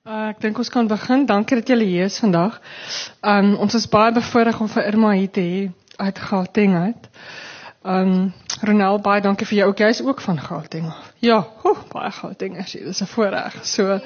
Ek dink ons kan begin. Dankie dat julle hier is vandag. Ons is baie bevoorreg om vir Irma hier te hê uit Gauteng uit. Ronel, baie dankie vir jou ook. Jy is ook van Gauteng. Ja, baie Gauteng is jy. Dis 'n voorreg. So.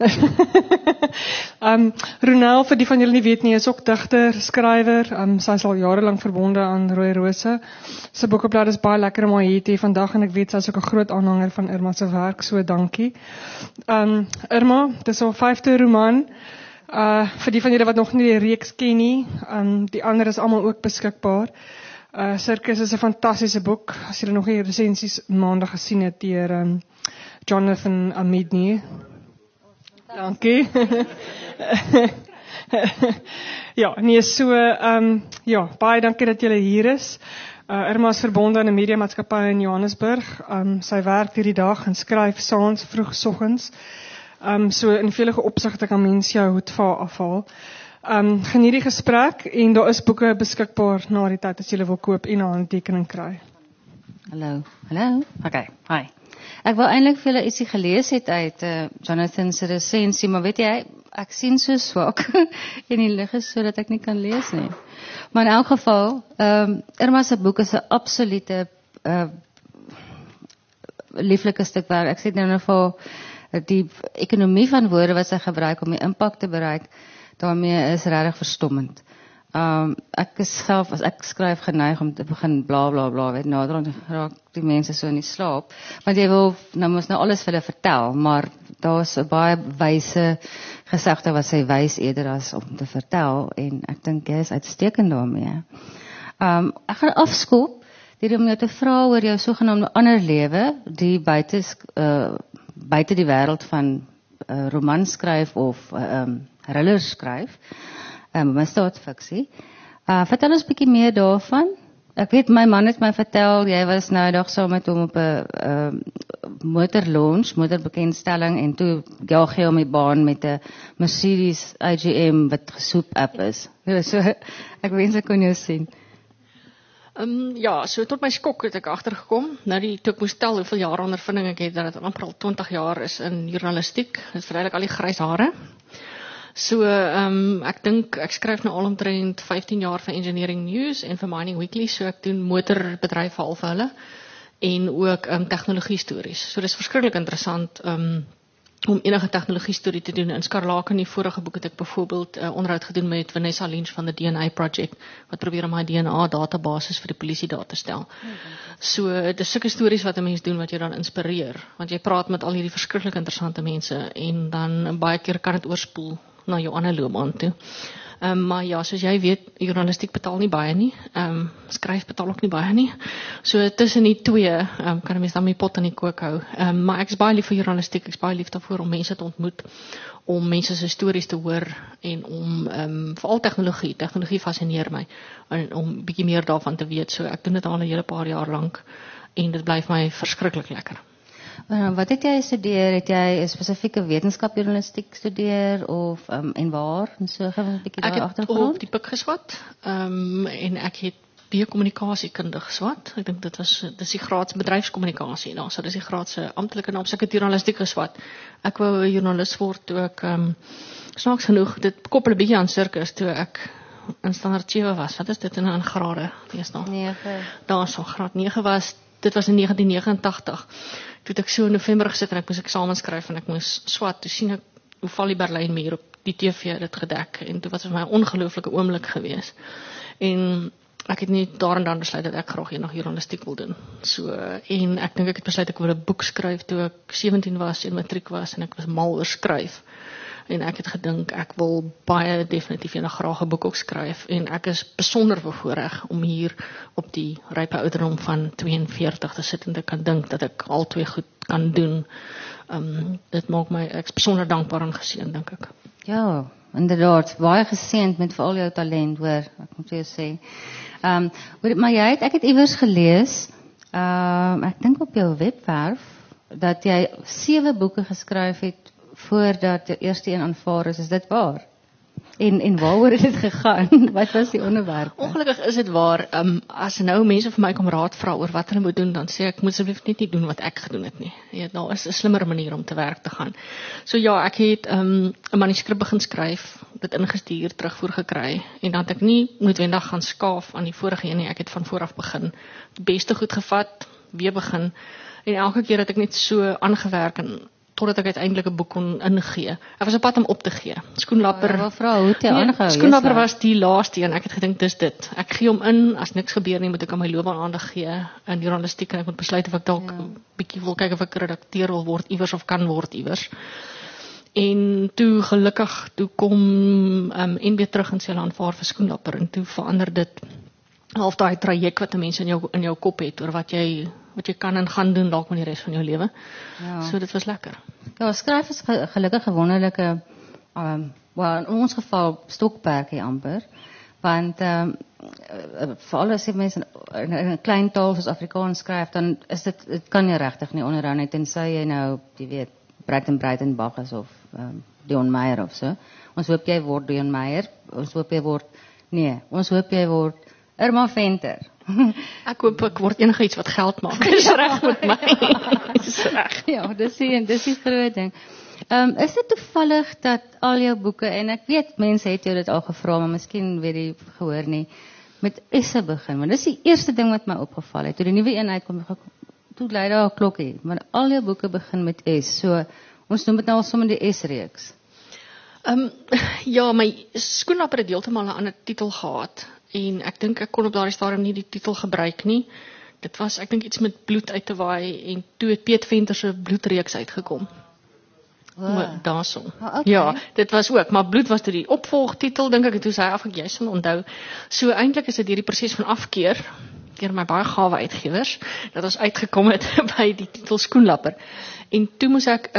Ronel, vir die van julle nie weet nie, is ook digter, skrywer. Sy is al jarelang verbonde aan Rooi Rose. Sy boekeblad is baie lekker om haar hier te hê vandag en ek weet sy is ook 'n groot aanhanger van Irma se werk, so dankie. Irma, dis haar 5de roman. Vir die van julle wat nog nie die reeks ken nie, die ander is almal ook beskikbaar. Circus is 'n fantastiese boek. As julle nog nie resensies maandag gesien het deur Jonathan Amid nie. Dankie. Ja, nee, so, baie dankie dat julle hier is. Irma is verbonde aan 'n mediamaatskappy in Johannesburg. Sy werk hierdie dag en skryf saans vroegsoggens. So in vele opsigte kan mens jou hoed afhaal. Geniet die gesprek en daar is boeke beskikbaar na die tyd as jy wil koop en 'n handtekening kry. Hallo. Okay, hi. Ek wou eintlik vir julle ietsie gelees het uit Jonathan se resensie, maar weet jy, ek sien so swak en die lig is so dat ek nie kan lees nie. Maar in elk geval, Irma se boek is 'n absolute lieflike stuk werk. Ek sê nou vir die ekonomie van woorde wat sy gebruik om die impak te bereik, daarmee is regtig verstommend. Ek is self, as ek skryf, geneig om te begin bla bla bla, weet, naderhand raak die mense so in die slaap, want jy wil nou alles vir hulle vertel, maar daar's 'n baie wyse gesegde wat sy wys eerder as om te vertel, en ek dink jy is uitstekend daarmee. Ek gaan afskop deur om jou te vra oor jou sogenaamde ander lewe, die buite die wêreld van roman skryf of thriller skryf, misdaadfiksie. Vertel ons 'n bietjie meer daarvan. Ek weet my man het my vertel, jy was nou dag saam met hom op 'n motorbekendstelling en toe jaag jy om die baan met 'n Mercedes AGM wat gesoep app is. So ek wens ek kon jou sien. Ja, so tot my skok het ek agtergekom, nou toe ek moes tel hoeveel jaar ondervinding ek het, dat het amper al 20 jaar is in journalistiek, dit is verduidelik al die grys hare. So, ek dink, ek skryf nou al omtrent 15 jaar vir Engineering News en vir Mining Weekly, so ek doen motorbedryf al vir hulle, en ook tegnologie stories. So, dit is verskriklik interessant, om enige tegnologie storie te doen. In Skarlake in die vorige boek het ek byvoorbeeld onderhoud gedoen met Vanessa Lynch van die DNA Project, wat probeer om my DNA databasis vir die polisie daar te stel. So, dit is sulke stories wat 'n mens doen wat jou dan inspireer, want jy praat met al hierdie verskriklik interessante mense, en dan baie keer kan dit oorspoel na jou ander loopbaan toe. Maar ja, soos jy weet, journalistiek betaal nie baie nie, skryf betaal ook nie baie nie, so tussen die twee, kan 'n mens dan my pot in die kook hou, maar ek is baie lief vir journalistiek, ek is baie lief daarvoor om mense te ontmoet, om mense se stories te hoor, en om, veral tegnologie fascineer my, en om bietjie meer daarvan te weet, so ek doen dit al 'n hele paar jaar lank, en dit bly vir my verskriklik lekker. Wat het jy gestudeer? Het jy 'n spesifieke wetenskapjournalistiek gestudeer of en waar? En so gee 'n bietjie daar agtergrond. Ek het op die PUK geswat, en ek het kommunikasiekunde geswat. Ek dink dis die graad bedryfskommunikasie, nou, so dis die graad se amptelike naam. So ek het journalistiek geswat. Ek wou 'n joernalis word toe ek snaaks genoeg, dit koppel 'n bietjie aan sirkus toe ek in standaard 7 was. Wat is dit in grade? 9. Daar so graad 9 was. Dit was in 1989. Toe het ek so in November gesit en ek moes eksamen skryf en ek moes swat. Toe sien ek hoe val die Berlyn muur op die TV dit gedek, en toe was dit vir my 'n ongelooflike oomblik geweest. En ek het nie daar en dan besluit dat ek graag eendag journalistiek wil doen. So, en ek dink ek het besluit ek wil 'n boek skryf toe ek 17 was en matriek was, en ek was mal oor skryf. En ek het gedink, ek wil baie definitief eendag graag 'n boek ook skryf, en ek is besonder bevoorreg om hier op die rype ouderdom van 42 te sit en te kan dink dat ek al twee goed kan doen. Dit maak my, ek is besonder dankbaar en geseënd, dink ek. Ja, inderdaad, baie geseënd met veral jou talent, hoor, ek moet jou sê. Maar ek het iewers gelees, ek dink op jou webwerf, dat jy 7 boeke geskryf het voordat die eerste een aanvaar is dit waar? En waaroor het dit gegaan? Wat was die onderwerp? Ongelukkig is dit waar, as nou mense vir my kom raad vra oor wat hulle moet doen, dan sê ek, moet asseblief net nie doen wat ek gedoen het nie. Ja, daar is 'n slimmer manier om te werk te gaan. So ja, ek het 'n manuskrip begin skryf, dit ingestuur, terugvoer gekry, en dan het ek nie noodwendig gaan skaaf aan die vorige een nie, ek het van vooraf begin, die beste goed gevat, weer begin, en elke keer het ek net so aangewerk, en totdat ek uiteindelik 'n boek kon ingee. Ek was op pad om op te gee. Skoenlapper. Ek wil vra, hoe het jy aangehou? Skoenlapper was die laaste een. Ek het gedink dis dit. Ek gee hom in, as niks gebeur nie, moet ek aan my loopbaan aandag gee in journalistiek, en ek moet besluit of ek dalk bietjie wil kyk of ek redakteur wil word iewers of kan word iewers. En toe gelukkig, toe kom NB terug en sê hulle aanvaar vir Skoenlapper, en toe verander dit half daai traject wat 'n mens in jou kop het oor wat jy kan en gaan doen dalk met die res van jou lewe. Ja. So dit was lekker. Ja, skryf is gelukkig 'n wonderlike, well, in ons geval stokperdjie amper, want veral as jy mense in 'n klein taal soos Afrikaans skryf, dan is dit kan jy regtig nie onderhou net tensy jy nou, jy weet, Breitenbach is of Dion Meyer of so. Ons hoop jy word Dion Meyer, ons hoop jy word Irma Venter. Ek hoop ek word enigiets wat geld maak. Dis reg met my. Dis reg. Ja, dis die groot ding. Is dit toevallig dat al jou boeke, en ek weet mense het jou dit al gevra, maar miskien weet jy gehoor nie, met esse begin, want dis die eerste ding wat my opgeval het. Toe die nuwe een uitkom, toe lei daar 'n klokkie, maar al jou boeke begin met S. So ons noem dit nou al sommer die S-reeks. Ja, my Skoenlapper het heeltemal 'n ander titel gehad. En ek dink ek kon op daardie stadium nie die titel gebruik nie. Dit was, ek dink, iets met bloed uit te waai, en toe het Piet Venter se bloedreeks uitgekom. Daarso. Okay. Ja, dit was ook, maar bloed was toe die opvolgtitel, dink ek, en toe sê hy af, ek jy sal onthou. So eintlik is dit hierdie proses van afkeer, deur my baie gawe uitgewers, dat ons uitgekom het by die titel Skoenlapper. En toe moes ek,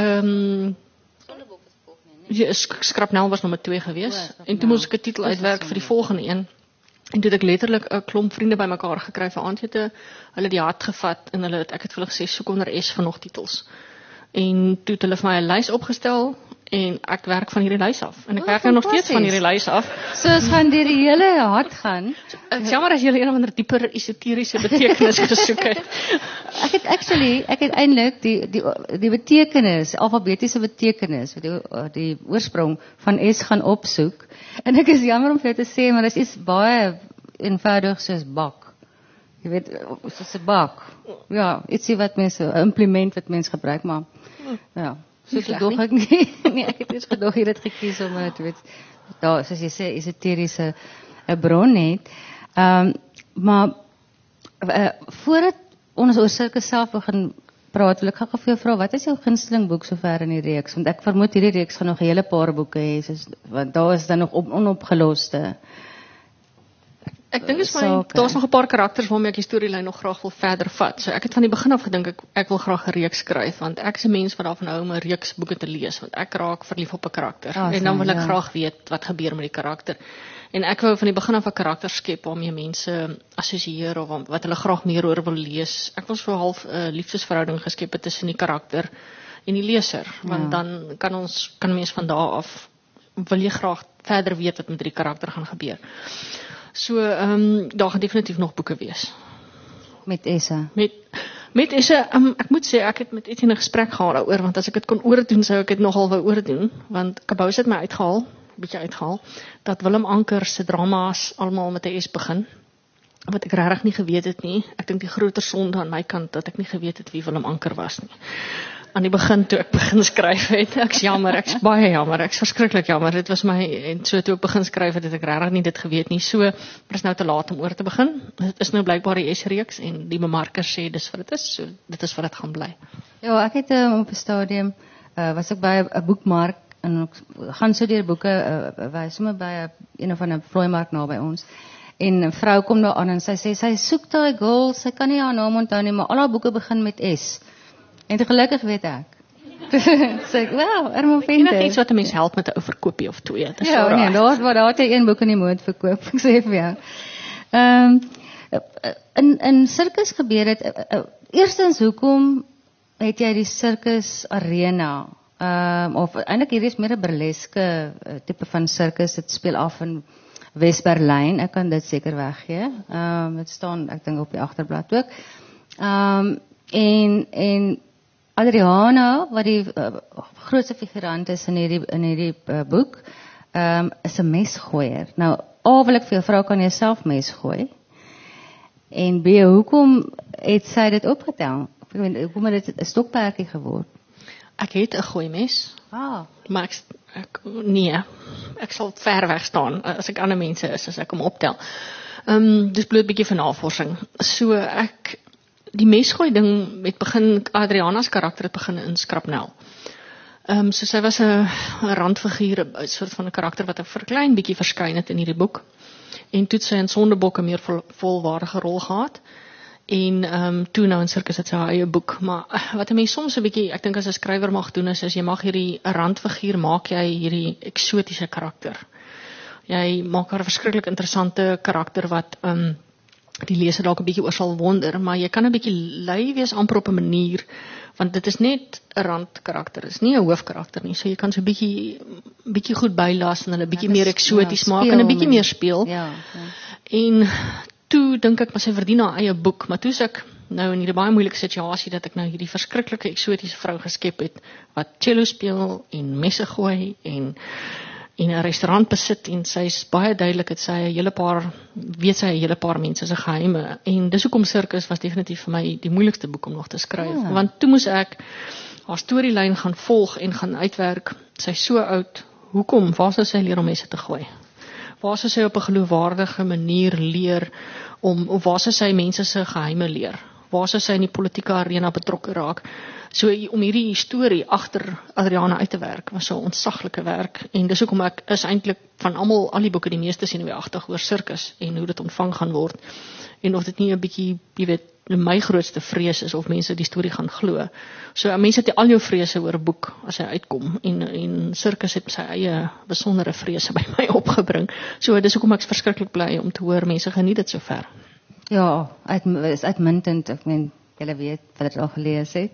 Skrapnel was nommer 2 gewees, en toe moes ek 'n titel uitwerk vir die volgende een. En toe het ek letterlik 'n klomp vriende bymekaar gekry vir aandete, hulle die hart gevat, en ek het vir hulle gesê, soek onder S vir nog titels. En toe het hulle vir my 'n lys opgestel, en ek werk van hierdie lys af. En ek werk nou nog steeds van hierdie lys af. So ons gaan deur die hele hart gaan. Ek is jammer as jy een of ander dieper esoteriese betekenis gesoek het. Ek het eintlik die betekenis, alfabetiese betekenis, die oorsprong van S gaan opsoek. En ek is jammer om vir jou te sê, maar dit is iets baie eenvoudig soos bak. Jy weet, soos 'n bak. Ja, ietsie wat mense, 'n implement wat mense gebruik, maar ja. So gedog ek nie. Nee, ek het iets gedog hier het gekies om dit, weet, daar, soos jy sê, esoteriese 'n bron het. Maar voordat ons oor sirkus self begin praat, wil ek gou vir jou vra, wat is jou gunsteling boek sover in die reeks? Want ek vermoed hierdie reeks gaan nog 'n hele paar boeke hê, want daar is dan nog onopgeloste. Ek dink daar's nog 'n paar karakters waarmee ek die storielyn nog graag wil verder vat. So ek het van die begin af gedink ek wil graag 'n reeks skryf, want ek is 'n mens wat daarvan hou om 'n reeks boeke te lees, want ek raak verlief op 'n karakter. En dan wil ek graag weet wat gebeur met die karakter. En ek wou van die begin af 'n karakter skep waarmee mense assosieer of wat hulle graag meer oor wil lees. Ek wil so half 'n liefdesverhouding geskep het tussen die karakter en die leser, want dan kan mens van daar af wil jy graag verder weet wat met die karakter gaan gebeur. So, daar gaan definitief nog boeke wees. Met Essa? Met Essa, ek moet sê, ek het met Etienne 'n gesprek gehad daaroor, want as ek dit kon oordoen, sou ek dit nogal wou oordoen, want Kabous het my bietjie uitgehaal, dat Willem Anker se drama's almal met 'n S begin, wat ek regtig nie geweet het nie. Ek dink die groter sonde aan my kant, dat ek nie geweet het wie Willem Anker was nie. Aan die begin toe ek begin skryf het, ek's baie jammer, ek's verskriklik jammer, dit was my, en so toe ek begin skryf het ek regtig nie dit geweet nie, so, maar is nou te laat om oor te begin, dit is nou blykbaar die S-reeks, en die bemarker sê, dis wat dit is, so, dit is wat dit gaan bly. Ja, ek het op 'n stadium, was ek by 'n boekmark, en ek gaan so deur boeke, wij sommer by een of ander vloeimark naby ons, en 'n vrou kom daar aan, en sy sê, sy soek daai girl, sy kan nie haar naam onthou nie, maar al haar boeke begin met S. En te gelukkig weet ek. Sê ek, wow, Irma Venter. Enig iets wat 'n mens help met 'n ou verkoopie of twee. Dis ja, nee, daar het jy een boek in die moed verkoop, ek sê vir jou. In sirkus gebeur dit, eerstens, hoekom het jy die sirkus arena of eintlik hierdie is meer 'n burleske tipe van sirkus. Dit speel af in Wes-Berlyn. Ek kan dit seker weggee. Dit staan ek dink op die agterblad ook. En Adriana, wat die grootste figurant is in hierdie boek, is 'n mesgooier. Nou, A wil ek vir jou vra, kan jy self mes gooi? En B, hoekom het sy dit opgetel? Hoekom het dit 'n stokperdjie geword? Ek het 'n gooimes, maar nee, ek sal ver weg staan as ek ander mense is, as ek hom optel. Dis bloot 'n bietjie van navorsing. So die mesgooi ding het begin, Adriana's karakter het begin in Skrapnel. So sy was 'n randfiguur, 'n soort van 'n karakter wat 'n klein bietjie verskyn het in hierdie boek. En toe het sy in Sondebok 'n meer volwaardige rol gehad. En toe nou in Sirkus het sy haar eie boek. Maar wat 'n mens soms 'n bietjie, ek dink as 'n skrywer mag doen, is jy mag hierdie randfiguur, maak jy hierdie eksotiese karakter. Jy maak haar 'n verskriklik interessante karakter wat die leser dalk 'n bietjie oor sal wonder, maar jy kan 'n bietjie lui wees amper op 'n manier, want dit is net 'n randkarakter, is nie 'n hoofkarakter nie. So jy kan so 'n bietjie goed bylas en hulle 'n bietjie meer eksoties maak en 'n bietjie meer speel. Ja. En toe dink ek, maar sy verdien haar eie boek, maar toe is ek nou in hierdie baie moeilike situasie dat ek nou hierdie verskriklike eksotiese vrou geskep het wat cello speel en messe gooi en 'n restaurant besit, en sy is baie duidelik dat sy 'n hele paar mense se geheime, en dis hoekom Sirkus was definitief vir my die moeilikste boek om nog te skryf, want toe moes ek haar storielyn gaan volg en gaan uitwerk. Sy is so oud, hoekom, waar sou sy leer om messe te gooi? Waar sou sy op 'n geloofwaardige manier leer of waar sou sy mense se geheime leer? Waar sou sy in die politieke arena betrokke raak? So om hierdie storie agter Adriana uit te werk, was so 'n ontsaglike werk, en dis hoekom ek is eintlik van al die boeke die meeste senuweeagtig oor Sirkus en hoe dit ontvang gaan word, en of dit nie 'n bietjie, jy weet, my grootste vrees is of mense die storie gaan glo. So mense het al jou vrese oor 'n boek as hy uitkom, en Sirkus het sy eie besondere vrese by my opgebring. So dis hoekom ek verskriklik bly om te hoor mense geniet dit so ver. Ja, is uitmuntend. Ek meen, julle weet wat ek al gelees het.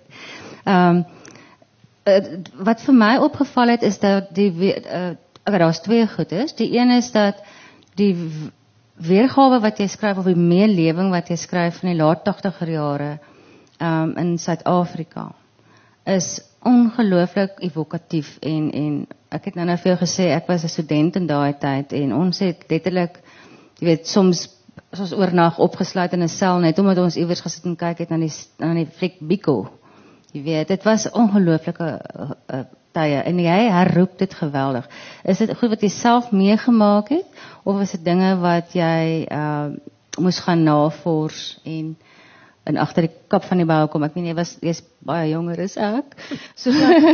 Wat vir my opgeval het, is dat daar's twee goedes. Die een is dat die weergawe wat jy skryf, of die meelewing wat jy skryf van die laat 80er jare in Suid-Afrika, is ongelooflik evokatief, en ek het nou vir jou gesê, ek was 'n student in daai tyd, en ons het letterlik, jy weet, soms ons oornag opgesluit in 'n sel, net omdat ons iewers gesit en kyk het na die fliek Biko. Jy weet, dit was ongelooflike tye, en jy herroep dit geweldig. Is dit goed wat jy self meegemaak het, of is dit dinge wat jy moes gaan navors en agter die kap van die bou kom? Ek meen, jy's baie jonger as ek. So,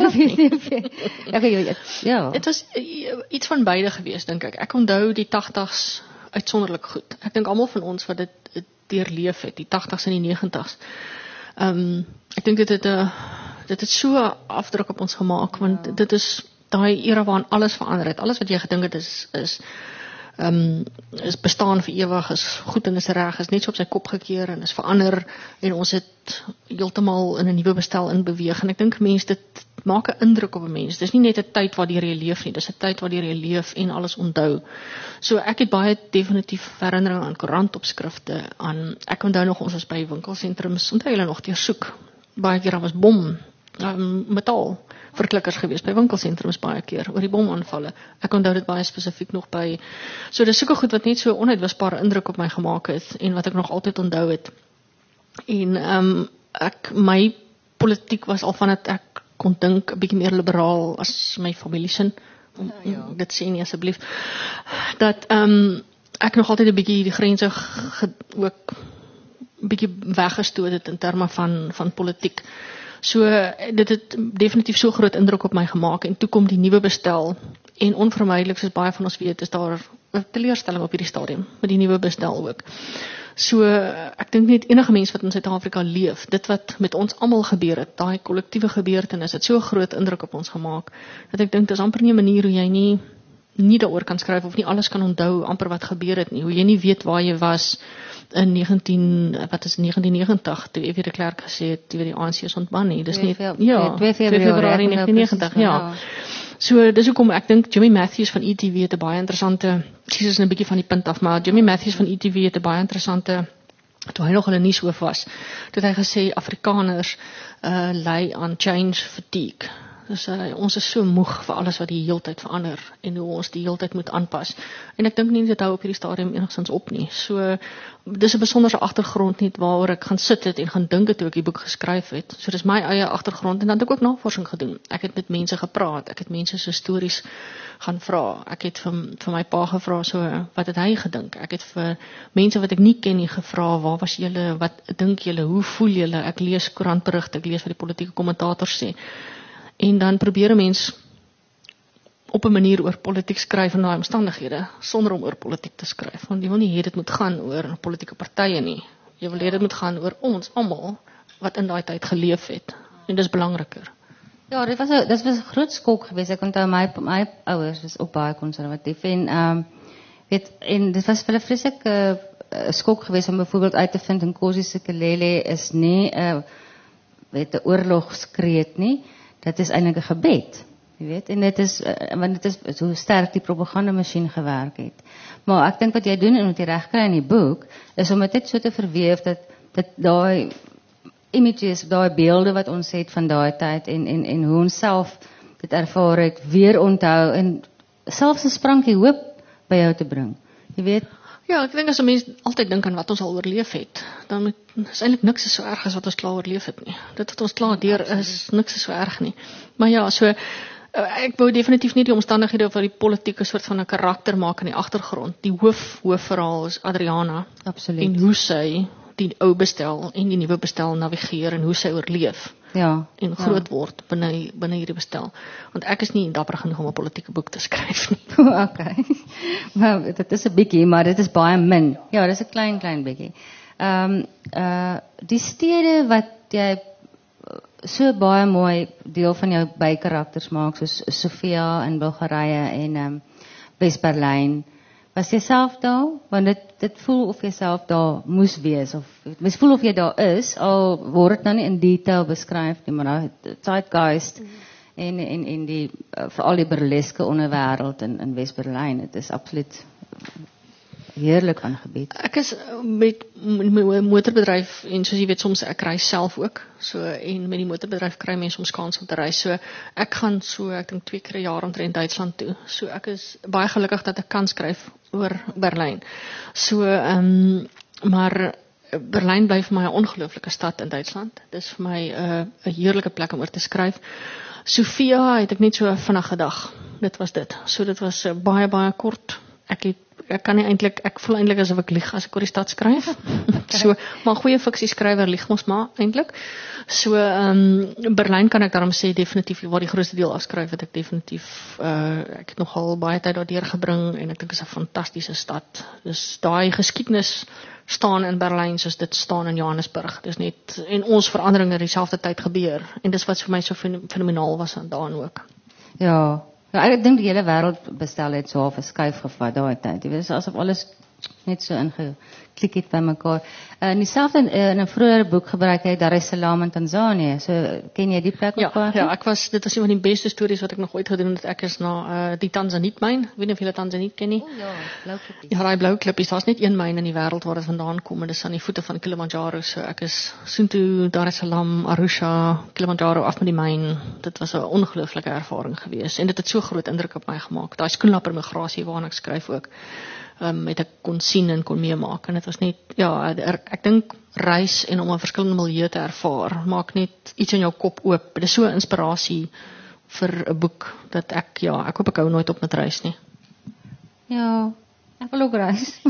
ja. Dit was iets van beide geweest, dink ek. Ek onthou die 80s uitsonderlik goed. Ek dink almal van ons wat dit deurleef het, die 80s en die 90s. Ek dink dit het so afdruk op ons gemaak, want dit is daai era waarin alles verander het. Alles wat jy gedink het is bestaan vir ewig, is goed en is reg, is net so op sy kop gekeer en is verander, en ons het heeltemal in 'n nuwe bestel inbeweeg, en ek dink mense, dit maak 'n indruk op 'n mens. Dis nie net 'n tyd waardeur jy leef nie, dis 'n tyd waardeur jy leef en alles onthou. So ek het baie definitief herinneringe aan koerantopskrifte, ek onthou nog, ons was by winkelsentrums, onthou julle nog, deursoek, baie keer daar was bom, metaal verklikkers geweest by winkelsentrums baie keer oor die bomaanvalle. Ek onthou dit baie spesifiek nog by. So dis sulke goed wat net so onuitwisbare indruk op my gemaak het, en wat ek nog altyd onthou het. En my politiek was al van dat ek kon dink 'n bietjie meer liberaal as my familiesin. Dit sê nie asseblief dat ek nog altyd 'n bietjie die grense ook 'n bietjie weggestoot het in terme van politiek. So dit het definitief so groot indruk op my gemaak, en toe kom die nuwe bestel, en onvermydelik, soos baie van ons weet, is daar 'n teleurstelling op hierdie stadium met die nuwe bestel ook. So ek dink net enige mens wat in Suid-Afrika leef, dit wat met ons almal gebeur het, daai kollektiewe gebeurtenis, het so groot indruk op ons gemaak, dat ek dink dis amper nie 'n manier hoe jy nie nie daaroor kan skryf of nie alles kan onthou amper wat gebeur het nie. Hoe jy nie weet waar jy was in 1990 toe F.W. de Klerk gesê het toe die ANC is ontban nie. Dis nie 2 Februarie 1990, ja. So dis hoekom ek dink Jimmy Matthews van ETV het 'n baie interessante, dis 'n bietjie van die punt af, maar Jimmy Matthews van ETV het 'n baie interessante, toe hy nog hulle nuushoof was, het hy gesê Afrikaners ly aan change fatigue. Dus ons is so moeg vir alles wat die heeltyd verander en hoe ons die heeltyd moet aanpas. En ek dink nie dit hou op hierdie stadium enigstens op nie. So dis 'n besondere agtergrond nie waaroor ek gaan sit het en gaan dink het toe ek die boek geskryf het. So dis my eie agtergrond en dan het ek ook navorsing gedoen. Ek het met mense gepraat, ek het mense se stories gaan vra. Ek het vir my pa gevra so wat het hy gedink? Ek het vir mense wat ek nie ken nie gevra, waar was julle, wat dink julle, hoe voel julle? Ek lees koerantberigte, ek lees wat die politieke kommentators sê. En dan probeer 'n mens op 'n manier oor politiek skryf in daai omstandighede, sonder om oor politiek te skryf. Want jy wil nie hê dit moet gaan oor politieke partye nie. Jy wil hê dit moet gaan oor ons almal wat in daai tyd geleef het. En dis belangriker. Ja, dit was 'n groot skok geweest. Ek onthou my ouers was ook baie konservatief en en dit was vir hulle vreeslike skok geweest om byvoorbeeld uit te vind Nkosi Sikelel is nie 'n oorlogskreet nie. Dit is eintlik 'n gebed, jy weet, en dit is want dit is hoe sterk die propagandamasjien gewerk het. Maar ek dink wat jy doen en wat jy regkry in die boek is om dit so te verweef dat daai images, daai beelde wat ons het van daai tyd en hoe ons self dit ervaar het, weer onthou en selfs 'n sprankie hoop by jou te bring. Jy weet. Ja, ek dink as 'n mens altyd dink aan wat ons al oorleef het, dan is eintlik niks so erg as wat ons klaar oorleef het nie. Dit wat ons klaar deur is, niks so erg nie. Maar ja, so ek wou definitief nie die omstandighede of wat die politieke soort van 'n karakter maak in die agtergrond. Die hoofverhaal is Adriana. Absoluut. En hoe sy die ou bestel en die nuwe bestel navigeer en hoe sy oorleef. Ja. En groot word binne hierdie bestel. Want ek is nie dapper genoeg om 'n politieke boek te skryf nie. Okay. Maar dit is 'n bietjie, maar dit is baie min. Ja, dis 'n klein bietjie. Die stede wat jy so baie mooi deel van jou bykarakters maak, soos Sofia in Bulgarië en Wes-Berlyn. Was jy self daar? Want dit voel of jy self daar moes wees of mens voel of jy daar is, al word dit nou nie in detail beskryf nie, maar die zeitgeist en die veral die burleske onderwêreld in Wes-Berlyn, dit is absoluut heerlik aangebied. Ek is met my motorbedryf en soos jy weet soms ek reis self ook. So en met die motorbedryf kry mense soms kans om te reis. So ek gaan ek dink 2 keer 'n jaar omtrent Duitsland toe. So ek is baie gelukkig dat ek kan skryf oor Berlyn. So maar Berlyn bly vir my 'n ongelooflike stad in Duitsland. Dis vir my 'n heerlike plek om oor te skryf. Sofia het ek net so vinnig gedag. Dit was dit. So dit was baie kort. Ek voel eintlik asof ek lieg as ek oor die stad skryf. Okay. So, maar goeie fiksie skrywer lieg mos maar eintlik. So Berlyn kan ek daarom sê definitief waar die grootste deel afskryf het ek definitief ek het nogal baie tyd daardeur gebring en ek dink is 'n fantastiese stad. Dus daai geskiedenis staan in Berlyn soos dit staan in Johannesburg. Dis net en ons veranderinge dieselfde tyd gebeur en dis wat vir my so fenomenaal was aan daarin ook. Ja, ek dink die hele wêreld bestel het so 'n verskuif gevat daai tyd. Dit was asof alles net so ingeklik het by mekaar. En dieselfde in 'n vroeëre boek gebruik hy Dar es Salaam in Tanzanië. So ken jy die plek ook baie? Ja, dit was een van die beste stories wat ek nog ooit gedoen het. Ek is na die Tanzanietmyn. Ek weet nie of julle Tanzaniet ken nie. Ja, blou klippies. Ja, daai blou klippies. Daar's net een myn in die wêreld waar dit vandaan kom en dit is aan die voete van Kilimanjaro. So ek is soontoe Dar es Salaam, Arusha, Kilimanjaro af met die myn. Dit was 'n ongelooflike ervaring geweest en dit het so groot indruk op my gemaak. Daai skoenlapper migrasie waarna ek skryf ook. Het ek kon sien en kon meemaak en dit was net, ek dink reis en om 'n verskillende milieu te ervaar, maak net iets in jou kop oop. Dit is so 'n inspirasie vir 'n boek, dat ek hoop ek hou nooit op met reis nie. Ja, ek wil ook reis.